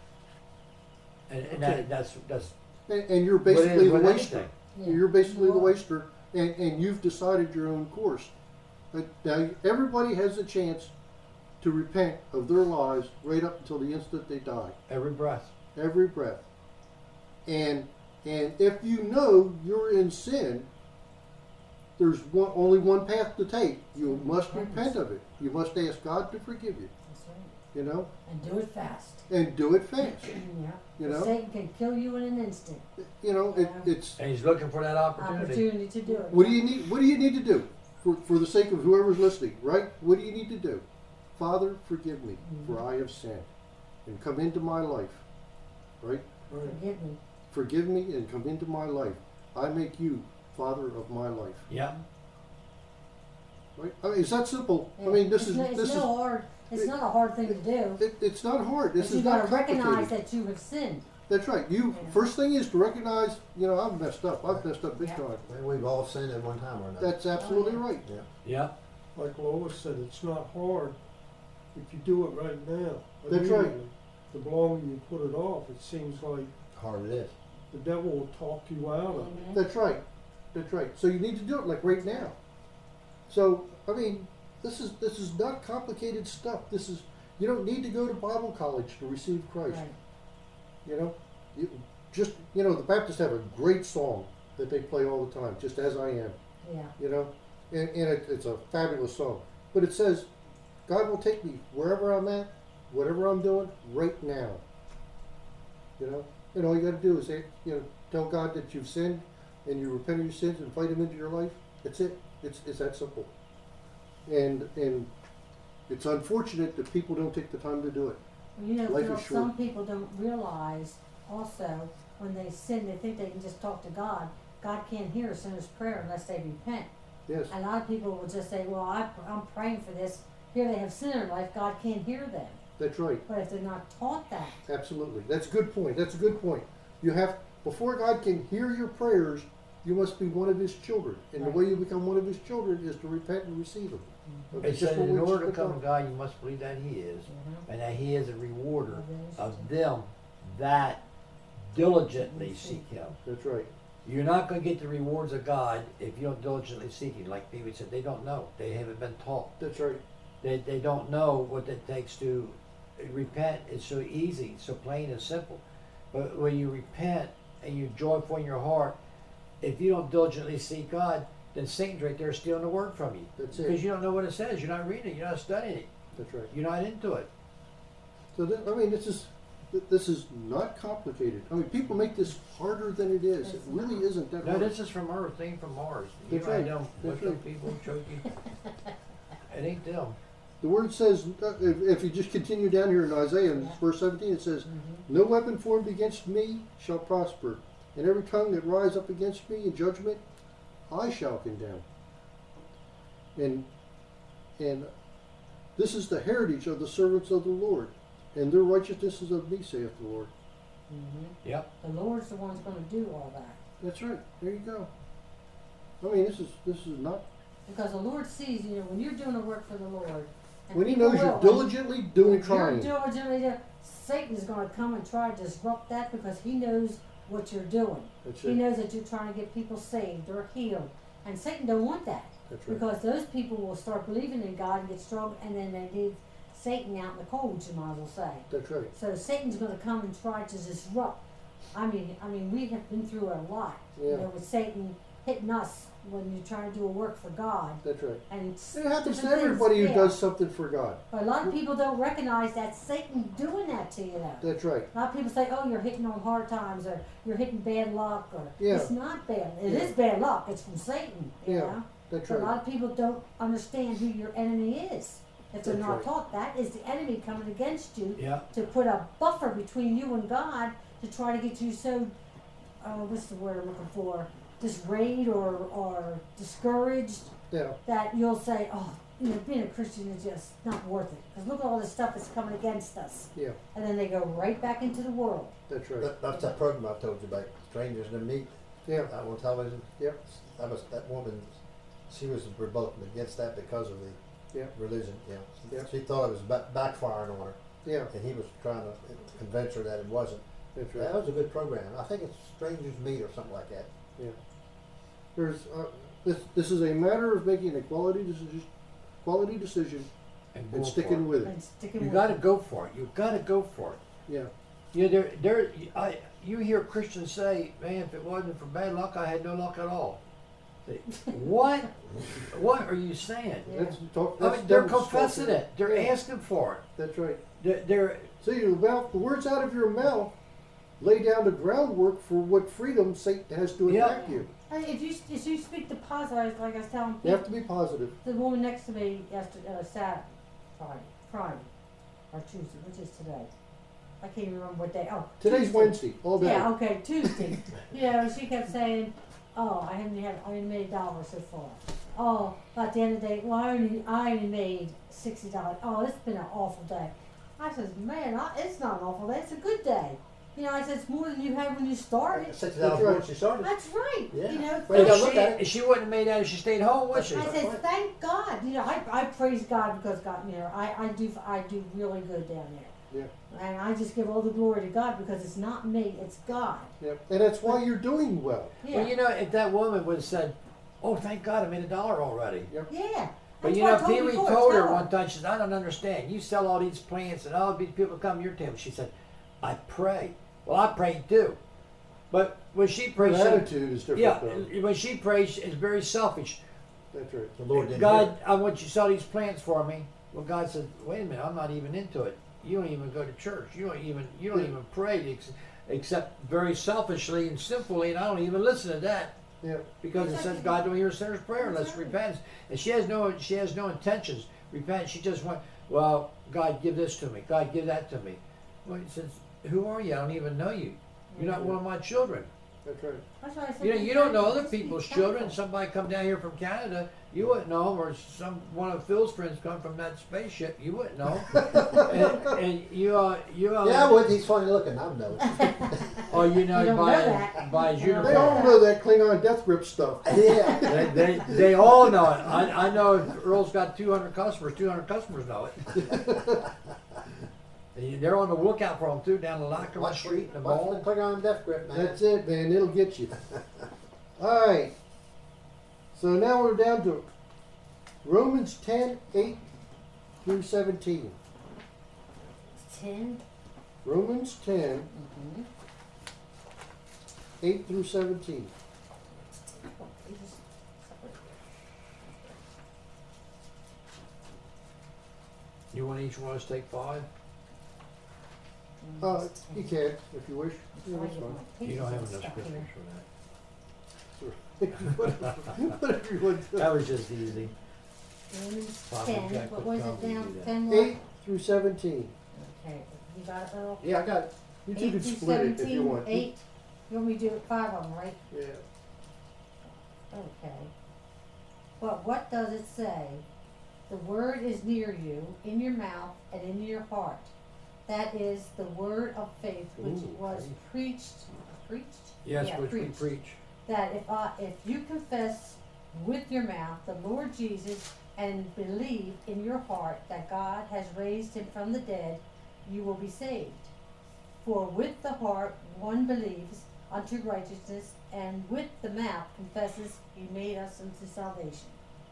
and, and Okay. that, that's that's And, and you're what it basically is the with waster. anything. Yeah. You're basically You the are. waster, and, and you've decided your own course. But now, everybody has a chance to repent of their lives right up until the instant they die. Every breath. Every breath. And and if you know you're in sin, there's one, only one path to take. You must repent of it. You must ask God to forgive you. That's right. You know, And do it fast. and do it fast. Yeah. You know? Satan can kill you in an instant. You know, it, Yeah. it's And He's looking for that opportunity. Opportunity to do it. what do you need? What do you need to do for for the sake of whoever's listening? Right? What do you need to do? Father, forgive me, for I have sinned, and come into my life. Right? Right. Forgive me. Forgive me and come into my life. I make you Father of my life. Yeah. Right? I mean, it's that simple. I Yeah. mean, this it's is no, it's this no is hard. It's not a hard thing to do. it, it's not hard. This but you is got not to recognize complicated. that you have sinned. That's right. You Yeah. first thing is to recognize. You know, I've messed up. I've messed up big Yeah. time. And we've all sinned at one time or another. That's absolutely Oh, yeah. right. yeah. Yeah. Like Lois said, it's not hard if you do it right now. That's right. Immediately. The longer you put it off, it seems like Hard it is. the devil will talk you out of it. Amen. That's right. That's right. So you need to do it like right now. So I mean, this is this is not complicated stuff. This is you don't need to go to Bible college to receive Christ. Right. You know, you just you know the Baptists have a great song that they play all the time. Just as I am. Yeah. You know, and, and it, it's a fabulous song. But it says, God will take me wherever I'm at, whatever I'm doing, right now. You know, and all you got to do is say, you know, tell God that you've sinned, and you repent of your sins and invite Him into your life. That's it. It's it's that simple. And and it's unfortunate that people don't take the time to do it. Well, you know, Life Phil, is short. some people don't realize also when they sin, they think they can just talk to God. God can't hear a sinner's prayer unless they repent. Yes, A lot of people will just say, well, I, I'm praying for this. Here they have sin in their life. God can't hear them. that's right. But if they're not taught that, Absolutely. That's a good point. That's a good point. You have before God can hear your prayers, you must be one of His children, and Right. the way you become one of His children is to repent and receive Him. It That's said just what in we order to just come looked to God, you must believe that He is, Mhm. and that He is a rewarder Of those of who- them that diligently seek Him. up. That's right. You're not going to get the rewards of God if you don't diligently seek Him. Like David said, they don't know. They haven't been taught. That's right. They, they don't know what it takes to repent. It's so easy, so plain and simple. But when you repent and you're joyful in your heart, if you don't diligently seek God, then Satan's right there stealing the word from you. That's it. Because you don't know what it says. You're not reading it. You're not studying it. That's right. You're not into it. So th- I mean, this is th- this is not complicated. I mean, people make this harder than it is. It It's really not. isn't that No, hard. this is from Earth, it ain't from Mars. You That's know, I right. don't, That's what them right. people choking. It ain't them. The word says, uh, if, if you just continue down here in Isaiah, in Yeah. verse seventeen, it says, Mm-hmm. "No weapon formed against me shall prosper, and every tongue that rise up against me in judgment, I shall condemn." And and this is the heritage of the servants of the Lord, and their righteousness is of me, saith the Lord. Mm-hmm. Yep. The Lord's the one's going to do all that. That's right. There you go. I mean, this is this is not. Because the Lord sees, you know, when you're doing the work for the Lord. and When He people knows you're will, diligently doing if you're trying. diligently doing, Satan is going to come and try to disrupt that because he knows what you're doing. That's He it. knows that you're trying to get people saved or healed. And Satan don't want that. That's right. Because those people will start believing in God and get strong, and then they leave Satan out in the cold, you might as well say. That's right. So Satan's going to come and try to disrupt. I mean, I mean, we have been through a lot, you Yeah. know, with Satan hitting us when you're trying to do a work for God. That's right. And It happens to different things, everybody who yeah. does something for God. But a lot of people don't recognize that Satan doing that to you, though. That's right. A lot of people say, "Oh, you're hitting on hard times, or you're hitting bad luck," or Yeah. it's not bad. It Yeah. is bad luck. It's from Satan. You Yeah. know? That's But a right. lot of people don't understand who your enemy is. If they're That's not right. taught that, is the enemy coming against you Yeah. to put a buffer between you and God to try to get you so, uh, what's the word I'm looking for, disrayed or, or discouraged Yeah. that you'll say, "Oh, you know, being a Christian is just not worth it. Because look at all this stuff that's coming against us." Yeah. And then they go right back into the world. That's right. That, that's that program I told you about, Strangers to Meet, Yeah. that on television. Yep. That was, that woman, she was revolting against that because of the Yeah. religion, you know. Yeah. She thought it was ba- backfiring on her, Yeah. and he was trying to convince her that it wasn't. That's That right. was a good program. I think it's Strangers Meet or something like that. Yeah. There's uh, this. This is a matter of making a quality decision, quality decision, And, and go sticking for with it. And sticking it. You with got to it. go for it. You got to go for it. Yeah. You know, there, there. I. You hear Christians say, "Man, if it wasn't for bad luck, I had no luck at all." Say, what? What are you saying? Yeah. That's talk. I That's mean, they're devil's confessing talking. it. They're Yeah. asking for it. That's right. They're, they're See, the mouth, the words out of your mouth lay down the groundwork for what freedom Satan has to Yeah. attack you. And if you if you speak the positive, like I was telling You have people, to be positive. the woman next to me yesterday, uh, Saturday, Friday, Friday, or Tuesday, which is today. I can't even remember what day. Oh, Today's Tuesday. Wednesday, all day. Yeah, okay, Tuesday. You know, she kept saying, "Oh, I haven't had, I only made a dollar so far. Oh, at the end of the day, well, I only, I only made sixty dollars. Oh, it's been an awful day." I says, "Man, I, it's not an awful day. It's a good day. You know," I said, "It's more than you had when you started." Sixty That's dollars right. once you started. That's right. Yeah. You know, Well, you gotta If look at she, it. she wouldn't have made that if she stayed home, would she? I That's said, right. "Thank God." You know, I, I praise God because God, you know, I, I do I do really good down there. Yeah. And I just give all the glory to God because it's not me, it's God. Yeah. And that's why you're doing well. Yeah. Well, you know, if that woman would have said, "Oh, thank God, I made a dollar already." yeah. But That's you what know, I told Pee Wee before, told her tell one time, she said, "I don't understand. You sell all these plants and all these people come to your temple." She said, "I pray." Well, I pray too. But when she Her prays, she- attitude is different, yeah, though. when she prays, it's very selfish. That's right. The Lord didn't God, hear I want you to sell these plants for me. Well, God said, "Wait a minute, I'm not even into it. You don't even go to church. You don't even you don't Yeah. even pray ex- except very selfishly and sinfully, and I don't even listen to that." Yeah. Because it says God don't hear a sinner's prayer unless he repents, and she has no she has no intentions repent. She just went, "Well, God, give this to me. God, give that to me." Well, he says, "Who are you? I don't even know you. You're not one of my children. That's right. That's why I said, You know, be you don't know thankful, other just be people's thankful. children. Somebody come down here from Canada, you wouldn't know him, or some one of Phil's friends come from that spaceship, you wouldn't know. and, and you uh, you uh, it. Yeah, well, he's funny looking. I know. oh, you know, You don't by know that. by his You don't They uniform. all know that Klingon death grip stuff. Yeah. They, they, they all know it. I, I know if Earl's got two hundred customers, two hundred customers know it. And they're on the lookout for him too, down the Lackawanna Watch Street in the watch mall. the click on death grip, man. That's it, man. It'll get you. All right. So now we're down to Romans ten, eight through seventeen. Ten. Romans ten, Mm-hmm. eight through seventeen. You want each one of us to take five? Uh, you can, if you wish. Yeah, I that's get fine. my You don't have pages enough stuck scriptures here. for that. Whatever you want to. That was just easy. Romans Probably ten, got what quick was it comedy to now? do that. Ten what? Eight through seventeen. Okay, you got it, Earl? Yeah, I got it. You two Eight can through split it if you seventeen, want. eight, you want me to do it five of them, right? Yeah. Okay. But what does it say? The word is near you, in your mouth and in your heart. That is the word of faith which Ooh, was faith. preached, preached? Yes, Yeah, which preached. we preach. That if I, if you confess with your mouth the Lord Jesus and believe in your heart that God has raised him from the dead, you will be saved. For with the heart one believes unto righteousness, and with the mouth confesses he made us unto salvation.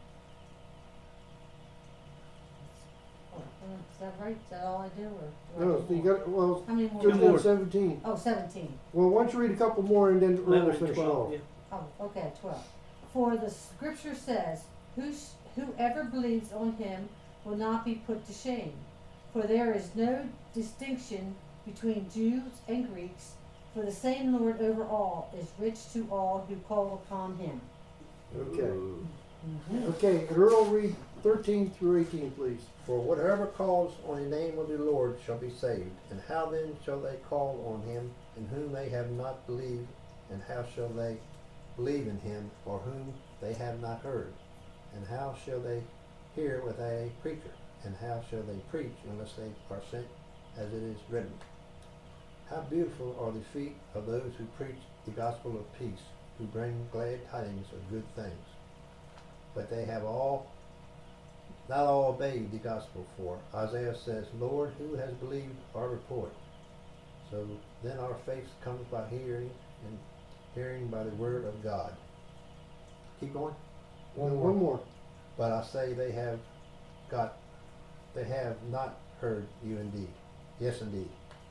Oh, is that right? Is that all I do, or? do I No, do so you more? got, well, How many more? just Two down more. seventeen. Oh, seventeen. Well, why don't you read a couple more and then Earl will eleven and finish it twelve, off. yeah. Oh, okay, twelve. For the scripture says, Whos- whoever believes on him will not be put to shame. For there is no distinction between Jews and Greeks, for the same Lord over all is rich to all who call upon him. Okay. Mm-hmm. Okay, and Earl read thirteen through eighteen, please. For whatever calls on the name of the Lord shall be saved. And how then shall they call on him in whom they have not believed? And how shall they believe in him for whom they have not heard? And how shall they hear without a preacher? And how shall they preach unless they are sent, as it is written? How beautiful are the feet of those who preach the gospel of peace, who bring glad tidings of good things. But they have all not all obeyed the gospel, for Isaiah says, Lord, who has believed our report? So then our faith comes by hearing, and hearing by the word of God. Keep going. One more. One more. But I say they have got, they have not heard you indeed. Yes, indeed.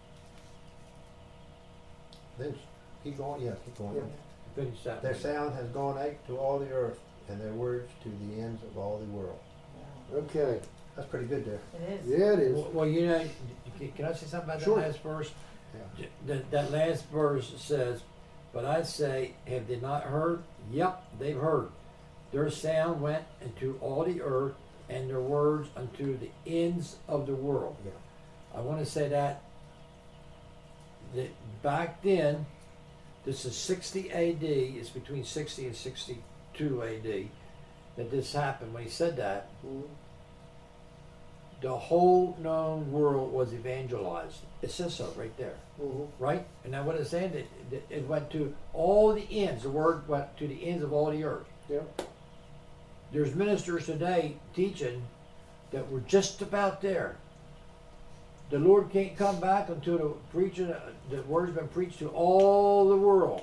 Then keep going. Yeah, keep going. Yeah. Finish that. Their one. sound has gone out to all the earth, and their words to the ends of all the world. Okay. That's pretty good there. It is. Yeah, it is. Well, well, you know, can- can I say something about Sure. that last verse? Yeah. That, that last verse says, but I say, have they not heard? Yep, they've heard. Their sound went into all the earth, and their words unto the ends of the world. Yeah. I want to say that, that back then, this is sixty A D, it's between sixty and sixty-two A D, that this happened. When he said that, Mhm. the whole known world was evangelized. It says so right there, Mhm. right? And now what it's saying, it, it, it went to all the ends. The word went to the ends of all the earth. Yeah. There's ministers today teaching that we're just about there. The Lord can't come back until the preaching, the word's been preached to all the world.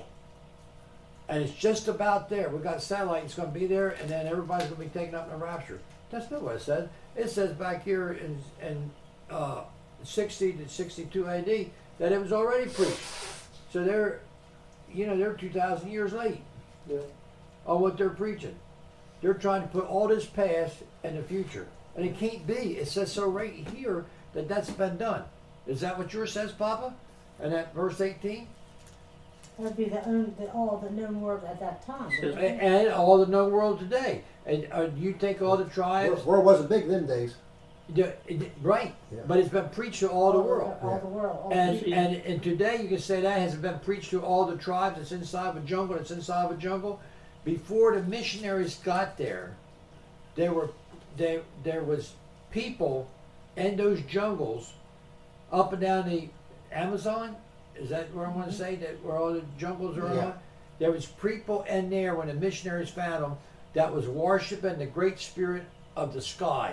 And it's just about there. We've got satellites going to be there, and then everybody's going to be taken up in the rapture. That's not what it said. It says back here in, in uh, sixty to sixty-two A D that it was already preached. So they're, you know, they're two thousand years late Yeah. on what they're preaching. They're trying to put all this past in the future. And it can't be. It says so right here that that's been done. Is that what yours says, Papa? And that verse eighteen? That would be the, own, the all the known world at that time. wouldn't it? And, and all the known world today. And uh, you take all the tribes. World, world wasn't big them days. the- it- right. Yeah. But it's been preached to all the world. All the world. All And, the- and and today you can say that has been preached to all the tribes that's inside of a jungle, that's inside of a jungle. Before the missionaries got there, there were there there was people in those jungles up and down the Amazon. Is that where I want to say that where all the jungles are Yeah. on? There was people in there when the missionaries found them that was worshiping the Great Spirit of the sky,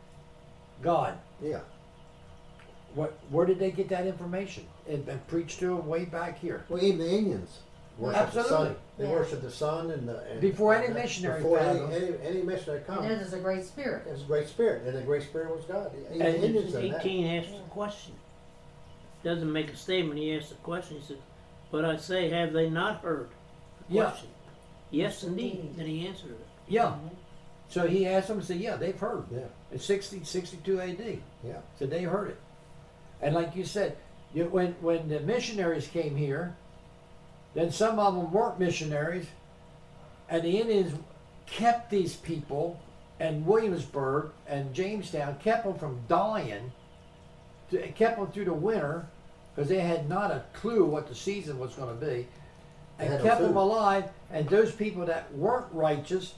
God. Yeah. What? Where did they get that information? It had been preached to them way back here. Well, even the Indians worship the Absolutely. sun. They Yeah. worship the sun and the and, Before any and, uh, missionary Before found any, them. any, any missionary and comes, then there's a great spirit. it was a great spirit, and the great spirit was God. Even And the Indians done that. eighteen asks a question. Doesn't make a statement, he asks a question. He says, but I say, have they not heard? The Yeah. question. Yes, Yes, indeed. indeed. Then he answered it. Yeah. Mhm. So he asked them and said, yeah, they've heard. Yeah. In sixty, sixty-two A D. Yeah. So they heard it. And like you said, You, when when the missionaries came here, then some of them weren't missionaries, and the Indians kept these people, and Williamsburg and Jamestown kept them from dying, to, kept them through the winter, because they had not a clue what the season was going to be, They and had no kept them food. alive. And those people that weren't righteous,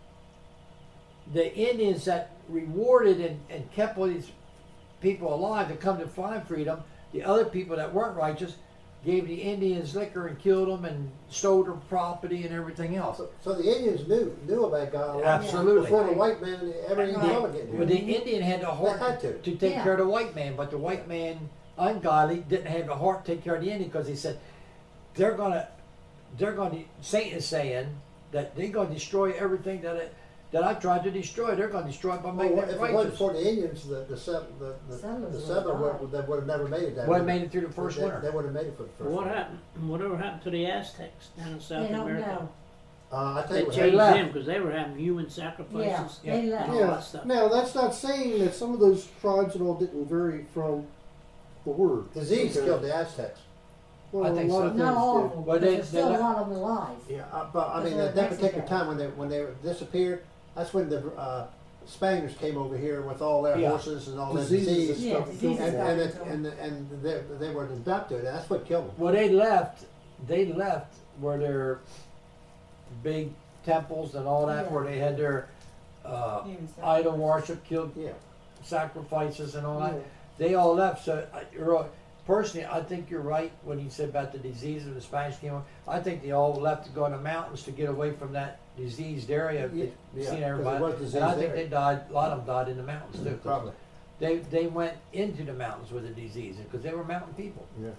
the Indians that rewarded and, and kept all these people alive to come to find freedom, the other people that weren't righteous gave the Indians liquor and killed them and stole their property and everything else. So, so the Indians knew knew about God a lot Absolutely. before the white man ever even Right. thought of getting here. But the Indian had the heart They had to, to. to take Yeah. care of the white man, but the white man, ungodly, didn't have the heart to take care of the Indian, because he said they're gonna, they're gonna. Satan is saying that they're gonna destroy everything that it, that I tried to destroy. They're gonna destroy it by Well, making if it it wasn't righteous. for the Indians, the the set, the, the, Settlers the would settler have would, they would have never made it. That Would have way. made it through the first they, winter. They would have made it for the first. What winter. happened? Whatever happened to the Aztecs down in South They don't America? know. Uh, I tell They you what. changed left. them because they were having human sacrifices Yeah, they Yeah. left. and all Yeah. that stuff. Now that's not saying that some of those tribes and all didn't vary from the word. Disease Okay. killed the Aztecs. Well, I think a lot so. of Not things all did. of them, But but they- there's still they a let- lot of them alive. Yeah, uh, but I mean, Because at they're that particular Mexican. time when they when they disappeared, that's when the uh, Spaniards came over here with all their Yeah. horses and all that Diseases disease, and Yeah, stuff. diseases and got and, into it, them. and and they, they were adopted, and that's what killed them. Well, they left. They left where their big temples and all that, Yeah. where they had their uh, Human idol sacrifice. worship, killed Yeah, sacrifices and all that. Yeah. They all left. So, I- you're right. Personally, I think you're right when you said about the disease of the Spanish came over. I think they all left to go in the mountains to get away from that diseased area. Yeah, They've yeah, seen 'cause everybody, it was and I diseased think area. they died. A lot of them died in the mountains too. 'cause probably. They they went into the mountains with the disease because they were mountain people. Yeah.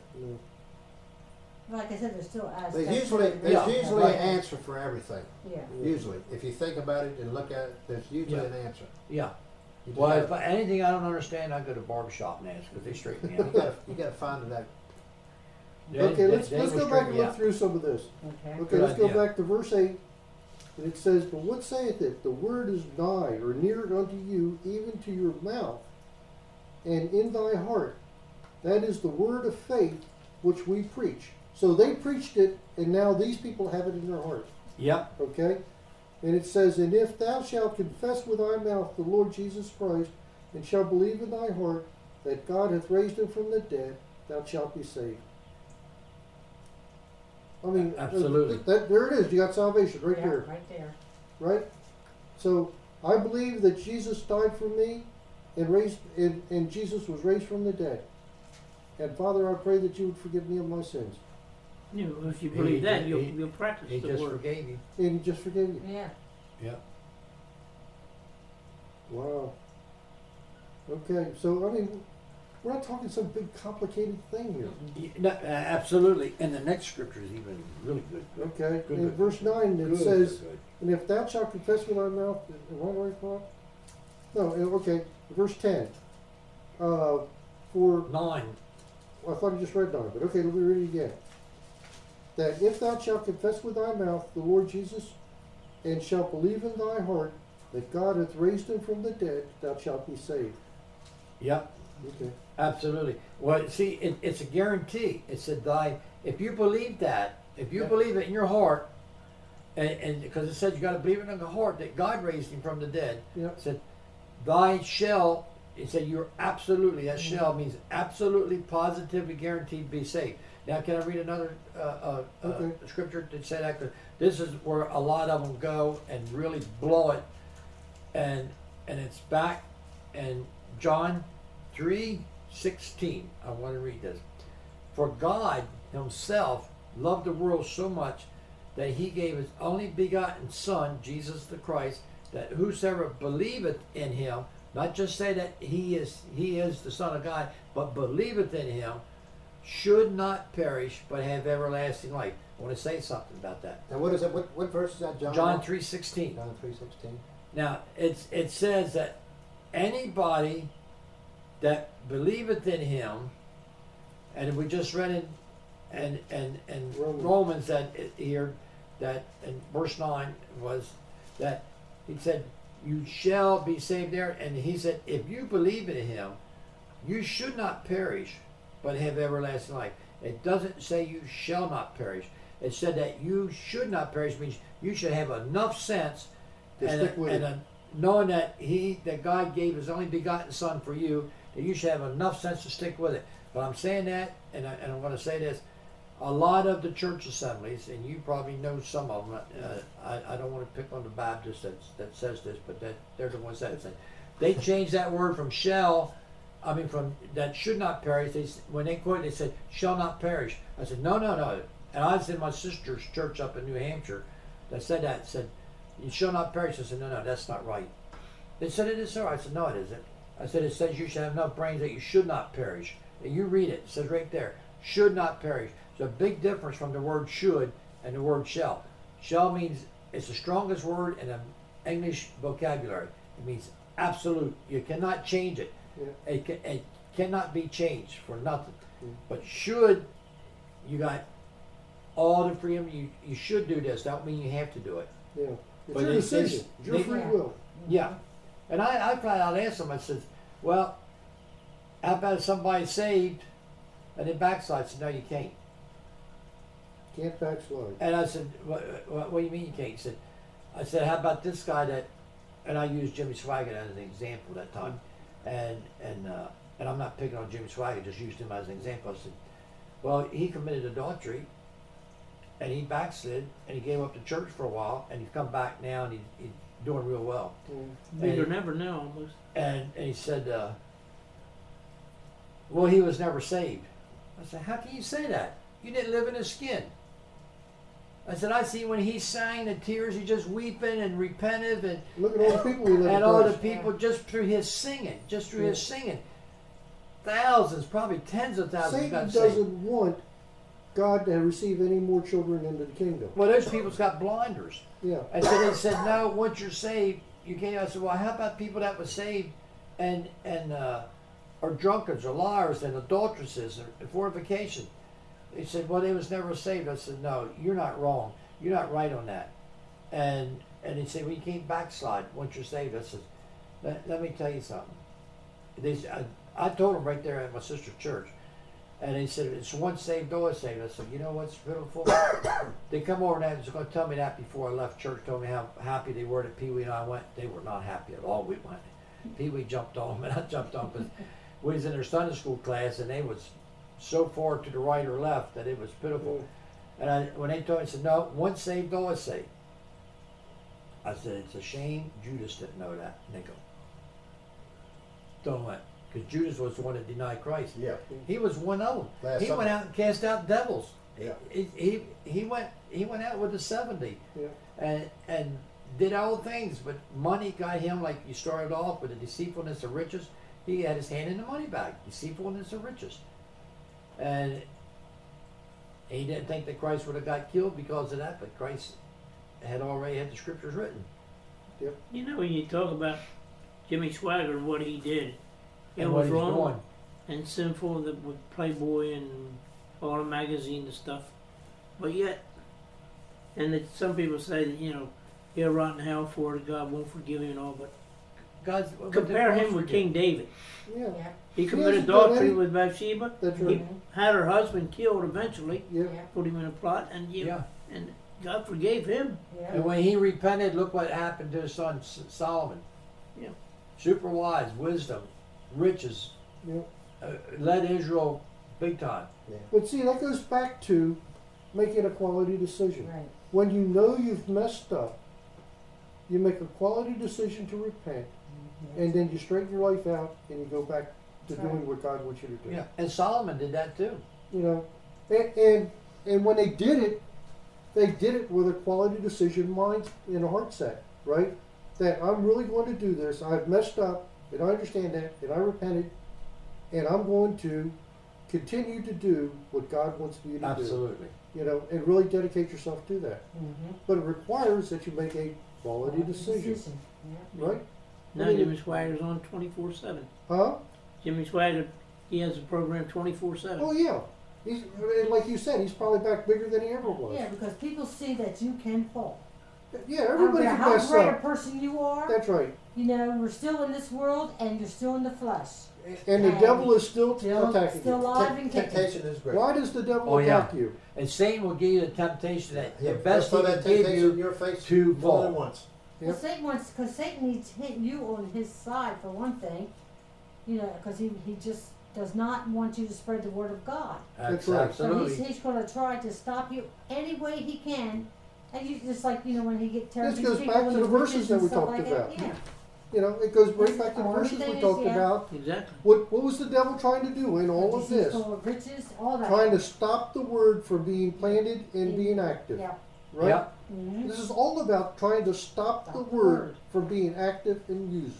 Like I said, there's still Aztecs. There's usually there's Yeah. usually Right. an answer for everything. Yeah. Usually, if you think about it and look at it, there's usually Yeah. an answer. Yeah. You just Well, if gotta, I, anything I don't understand, I go to barber shop and ask because they straighten me you out. gotta you gotta find that. They- Okay, they- let's they let's will go back straighten and me look out. through some of this. Okay. Okay, Good let's go idea. back to verse eight. And it says, "But what saith it? The word is nigh, or near unto you, even to your mouth, and in thy heart. That is the word of faith which we preach." So they preached it, and now these people have it in their heart. Yep. Okay? And it says, "And if thou shalt confess with thy mouth the Lord Jesus Christ, and shalt believe in thy heart that God hath raised him from the dead, thou shalt be saved." I mean, Absolutely. That, there it is. You got salvation right Yeah, there, right there. right? So I believe that Jesus died for me, and raised, and, and Jesus was raised from the dead. And Father, I pray that you would forgive me of my sins, You know, if you He- believe that, he- you'll, he- you'll practice He the just word. forgave you. and He just forgive you. Yeah. Yep. Wow. Okay, so I mean, we're not talking some big complicated thing here. Y- no, uh, absolutely. And the next scripture is even really good. Good. Okay, Good, in good. verse nine it Good, says, good, good. "And if thou shalt confess with thy mouth," am I right, Paul? No, eh, okay, verse ten. Uh, for, Nine. I thought I just read nine, but okay, let me read it again. "That if thou shalt confess with thy mouth the Lord Jesus, and shalt believe in thy heart that God hath raised him from the dead, thou shalt be saved." Yep. Okay. Absolutely. Well, see, it, it's a guarantee. It said, "Thy." If you believe that, if you Yeah. believe it in your heart, and, and because it said you got to believe it in the heart that God raised him from the dead. Yep. It said, "Thy shall." It said you're absolutely. That shall means absolutely, positively guaranteed to be saved. Now, can I read another uh, uh, uh, Okay. scripture that said that? 'Cause this is where a lot of them go and really blow it, and and it's back in John three sixteen. I want to read this. "For God Himself loved the world so much that He gave His only begotten Son, Jesus the Christ, that whosoever believeth in Him," not just say that He is He is the Son of God, but believeth in Him, "should not perish but have everlasting life." I want to say something about that. And what is it? What, what verse is that? John. John three sixteen. John three sixteen. Now it's it says that anybody that believeth in Him, and we just read in and and and Romans. Romans that it, here that in verse nine was that he said you shall be saved there, and he said if you believe in Him, you should not perish but have everlasting life. It doesn't say you shall not perish. It said that you should not perish means you should have enough sense To and, stick with and it. a, knowing that he that God gave his only begotten Son for you, that you should have enough sense to stick with it. But I'm saying that, and, I, and I'm going to say this, a lot of the church assemblies, and you probably know some of them, uh, I, I don't want to pick on the Baptist that, that says this, but that they're the ones that say, they changed that word from shall, I mean from that should not perish, they, when they quoted they said, shall not perish. I said, no, no, no. And I was in my sister's church up in New Hampshire that said that, said, you shall not perish. I said, no, no, that's not right. They said, it is so. I said, no, it isn't. I said, it says you should have enough brains that you should not perish. And you read it, it says right there, should not perish. There's a big difference from the word should and the word shall. Shall means it's the strongest word in the English vocabulary. It means absolute. You cannot change it. Yeah. It, ca- it cannot be changed for nothing. Mm. But should, you got all the freedom. You, you should do this. That don't mean you have to do it. Yeah. It's But your it decision. says- It's your they- free Yeah. will. Yeah. And I, I flat out asked them, I said, well, how about if somebody's saved and they backslide? I said, no, you can't. Can't backslide. And I said, what, what, what do you mean you can't? He said, I said, how about this guy that, and I used Jimmy Swaggart as an example that time. And, and, uh, and I'm not picking on Jimmy Swaggart, just used him as an example. I said, well, he committed adultery and he backslid and he gave up the church for a while and he's come back now and he's, he's doing real well. Mm. Bigger And- than ever now, almost. And, and he said, uh, well, he was never saved. I said, how can you say that? You didn't live in his skin. I said, I see when he sang the tears, he just weeping and repentive and, Look at all the people we live and in. all the Christ. people just through his singing, just through Yeah. his singing. Thousands, probably tens of thousands Satan got doesn't saved. want God to receive any more children into the kingdom. Well, those people's got blinders. Yeah. And so they said, no, once you're saved, you can't. I said, well, how about people that were saved and and uh, are drunkards or liars and adulteresses or fornication? They said, well, they was never saved. I said, no, you're not wrong. You're not right on that. And and they said, well, you can't backslide once you're saved. I said, let, let me tell you something. They, I, I told them right there at my sister's church. And they said, it's once saved, always saved. I said, you know what's pitiful? They come over and they was going to tell me that before I left church, told me how happy they were that Pee Wee and I went. They were not happy at all. We went. Pee Wee jumped on them and I jumped on because we was in their Sunday school class and they was so far to the right or left that it was pitiful. And I, when they told me, I said, no, once saved, always saved. I said, it's a shame Judas didn't know that. And they go, don't let. Because Judas was the one that denied Christ. Yeah. He was one of them. Last he supper. went out and cast out devils. Yeah. He, he he went he went out with the seventy, Yeah. and and did all things. But money got him, like you started off with the deceitfulness of riches. He had his hand in the money bag, deceitfulness of riches, and he didn't think that Christ would have got killed because of that. But Christ had already had the scriptures written. You know, when you talk about Jimmy Swaggart and what he did, it and what was he's wrong doing. and sinful that with Playboy and all the magazine and stuff. But yet, and that some people say that, you know, he'll rot in hell for it, God won't forgive him and all, but God's what did compare God him with forgive? King David. Yeah. Yeah. He He committed hasn't done adultery any- with Bathsheba. That's He right. had her husband killed eventually, Yeah. Yeah. put him in a plot, and you Yeah. and God forgave him. Yeah. And when he repented, look what happened to his son S- Solomon. Yeah. Super wise, wisdom, riches, Yeah. uh, led Israel big time. But see, that goes back to making a quality decision. Right. When you know you've messed up, you make a quality decision to repent, and then you straighten your life out and you go back to That's doing right. what God wants you to do. Yeah, and Solomon did that too. You know, and, and and when they did it, they did it with a quality decision mind and a heart set, right? That I'm really going to do this. I've messed up, and I understand that, and I repented, and I'm going to continue to do what God wants me to do. Absolutely. You know, and really dedicate yourself to that. Mm-hmm. But it requires that you make a quality decision, Yeah. right? Now I mean, Jimmy Swaggart on twenty-four seven. Huh? Jimmy Swaggart, he has a program twenty-four seven. Oh yeah. He's and like you said, he's probably back bigger than he ever was. Yeah, because people see that you can fall. Yeah, everybody I don't can care mess how great a up. person you are. That's right. You know, we're still in this world and you're still in the flesh. and the Hey. devil is still Still, attacking still you. alive and kicking. Temptation is great. Why does the devil Oh, yeah. attack you? And Satan will give you the temptation that He'll the best throw he that can give temptation in you your face to more fall. than once. Well, Yep. Satan wants, because Satan needs hit you on his side for one thing, you know, because he, he just does not want you to spread the word of God. That's Abs- right. So Absolutely. he's, he's going to try to stop you any way he can. And you just like, you know, when he get tears This these goes people back in to the riches verses that and we stuff talked like about. That. Yeah. You know, it goes right That's back to the all verses everything we is, talked yeah. about. Exactly. What what was the devil trying to do in all of this? Deceitful riches, all that. Trying to stop the word from being planted and being active. Yeah. Right? Yep. Mm-hmm. This is all about trying to stop the Stop the word word. from being active and used.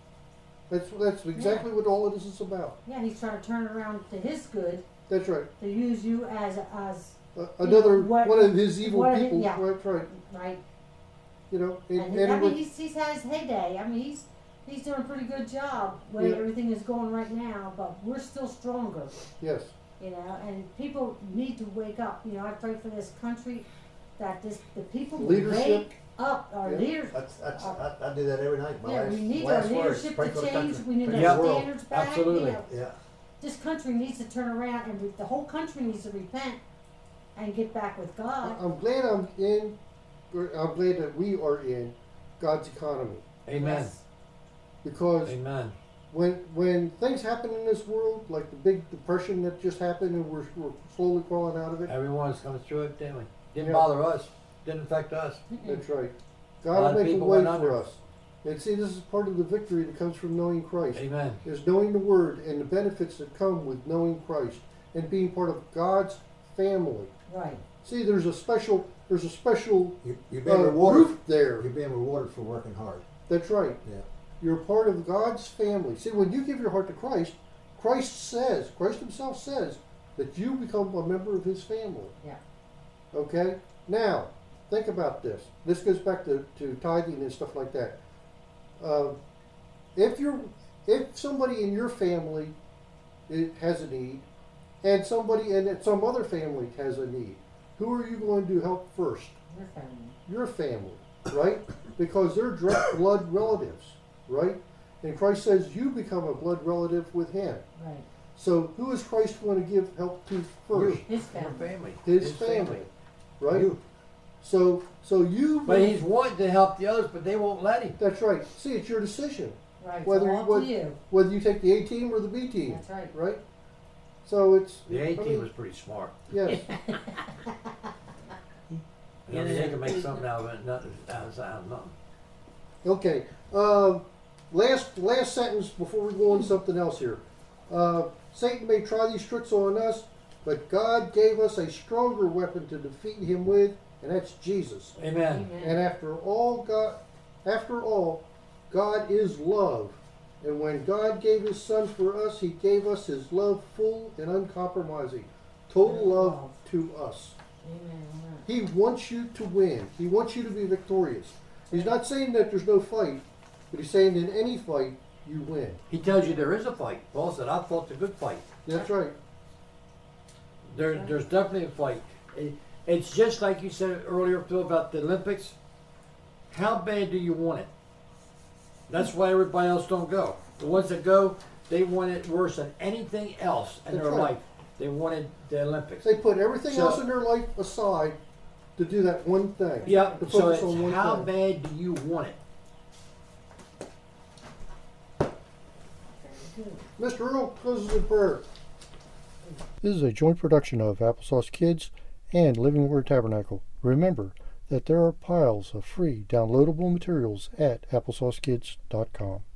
That's that's exactly what all of this is about. Yeah, he's trying to turn it around to his good, That's right. to use you as, as Uh, another know, what- one of his evil what- people. yeah. Right, right. right. You know, and, And, and he, I it mean, would- he's, he's had his heyday. I mean, he's he's doing a pretty good job where Yeah. everything is going right now, but we're still stronger, yes, you know, and people need to wake up. You know, I pray for this country that this the people will Leadership. wake up, our Yeah. leaders. That's, that's, Uh, I, I do that every night. My Yeah, last, we need our last words, leadership pray to for the change. country. We need Pray our for the world. standards back. Absolutely. You know, Yeah. this country needs to turn around, and we, the whole country needs to repent and get back with God. I'm glad I'm in. or I'm glad that we are in God's economy Amen. Yes. because Amen. when when things happen in this world, like the big depression that just happened, and we're, we're slowly crawling out of it. Everyone's coming through it, didn't we? Didn't Yeah. bother us. Didn't affect us. That's right. A lot God of will make a people way went for under. us. And see, this is part of the victory that comes from knowing Christ. Amen. Is knowing the Word and the benefits that come with knowing Christ and being part of God's family. Right. See, there's a special there's a special You, you're being uh, rewarded. roof there. You're being rewarded for working hard. That's right. Yeah. You're part of God's family. See, when you give your heart to Christ, Christ says, Christ himself says, that you become a member of his family. Yeah. Okay? Now, think about this. This goes back to, to tithing and stuff like that. Um, if you're if somebody in your family it has a need, and somebody in some other family has a need, who are you going to help first? Your family. Your family, right? Because they're direct blood relatives, right? And Christ says you become a blood relative with him. Right. So who is Christ going to give help to first? You. His Your family. family. His, family, right? You. So so you But he's wanting to help the others, but they won't let him. that's right. See, it's your decision Right. Whether Whether you- all what- to you. whether you take the A team or the B team, That's right. right? So it's The A I team mean, was pretty smart. yes. You know, they can make something out of it, nothing out of out of nothing. Okay. Um, last last sentence before we go on to something else here. Uh, Satan may try these tricks on us, but God gave us a stronger weapon to defeat him with, and that's Jesus. Amen. And after all, God, after all, God is love. And when God gave his son for us, he gave us his love full and uncompromising. Total love to us. Amen. He wants you to win. He wants you to be victorious. He's not saying that there's no fight, but he's saying in any fight, you win. He tells you there is a fight. Paul said, I fought the good fight. That's right. There, there's definitely a fight. It, it's just like you said earlier, Phil, about the Olympics. How bad do you want it? That's why everybody else don't go. The ones that go, they want it worse than anything else in That's their right. life. They wanted the Olympics. They put everything So- else in their life aside to do that one thing. Yeah, To so focus it's on one how thing. bad do you want it? Very good. Mister Earl closes in prayer. This is a joint production of Applesauce Kids and Living Word Tabernacle. Remember that there are piles of free downloadable materials at applesauce kids dot com.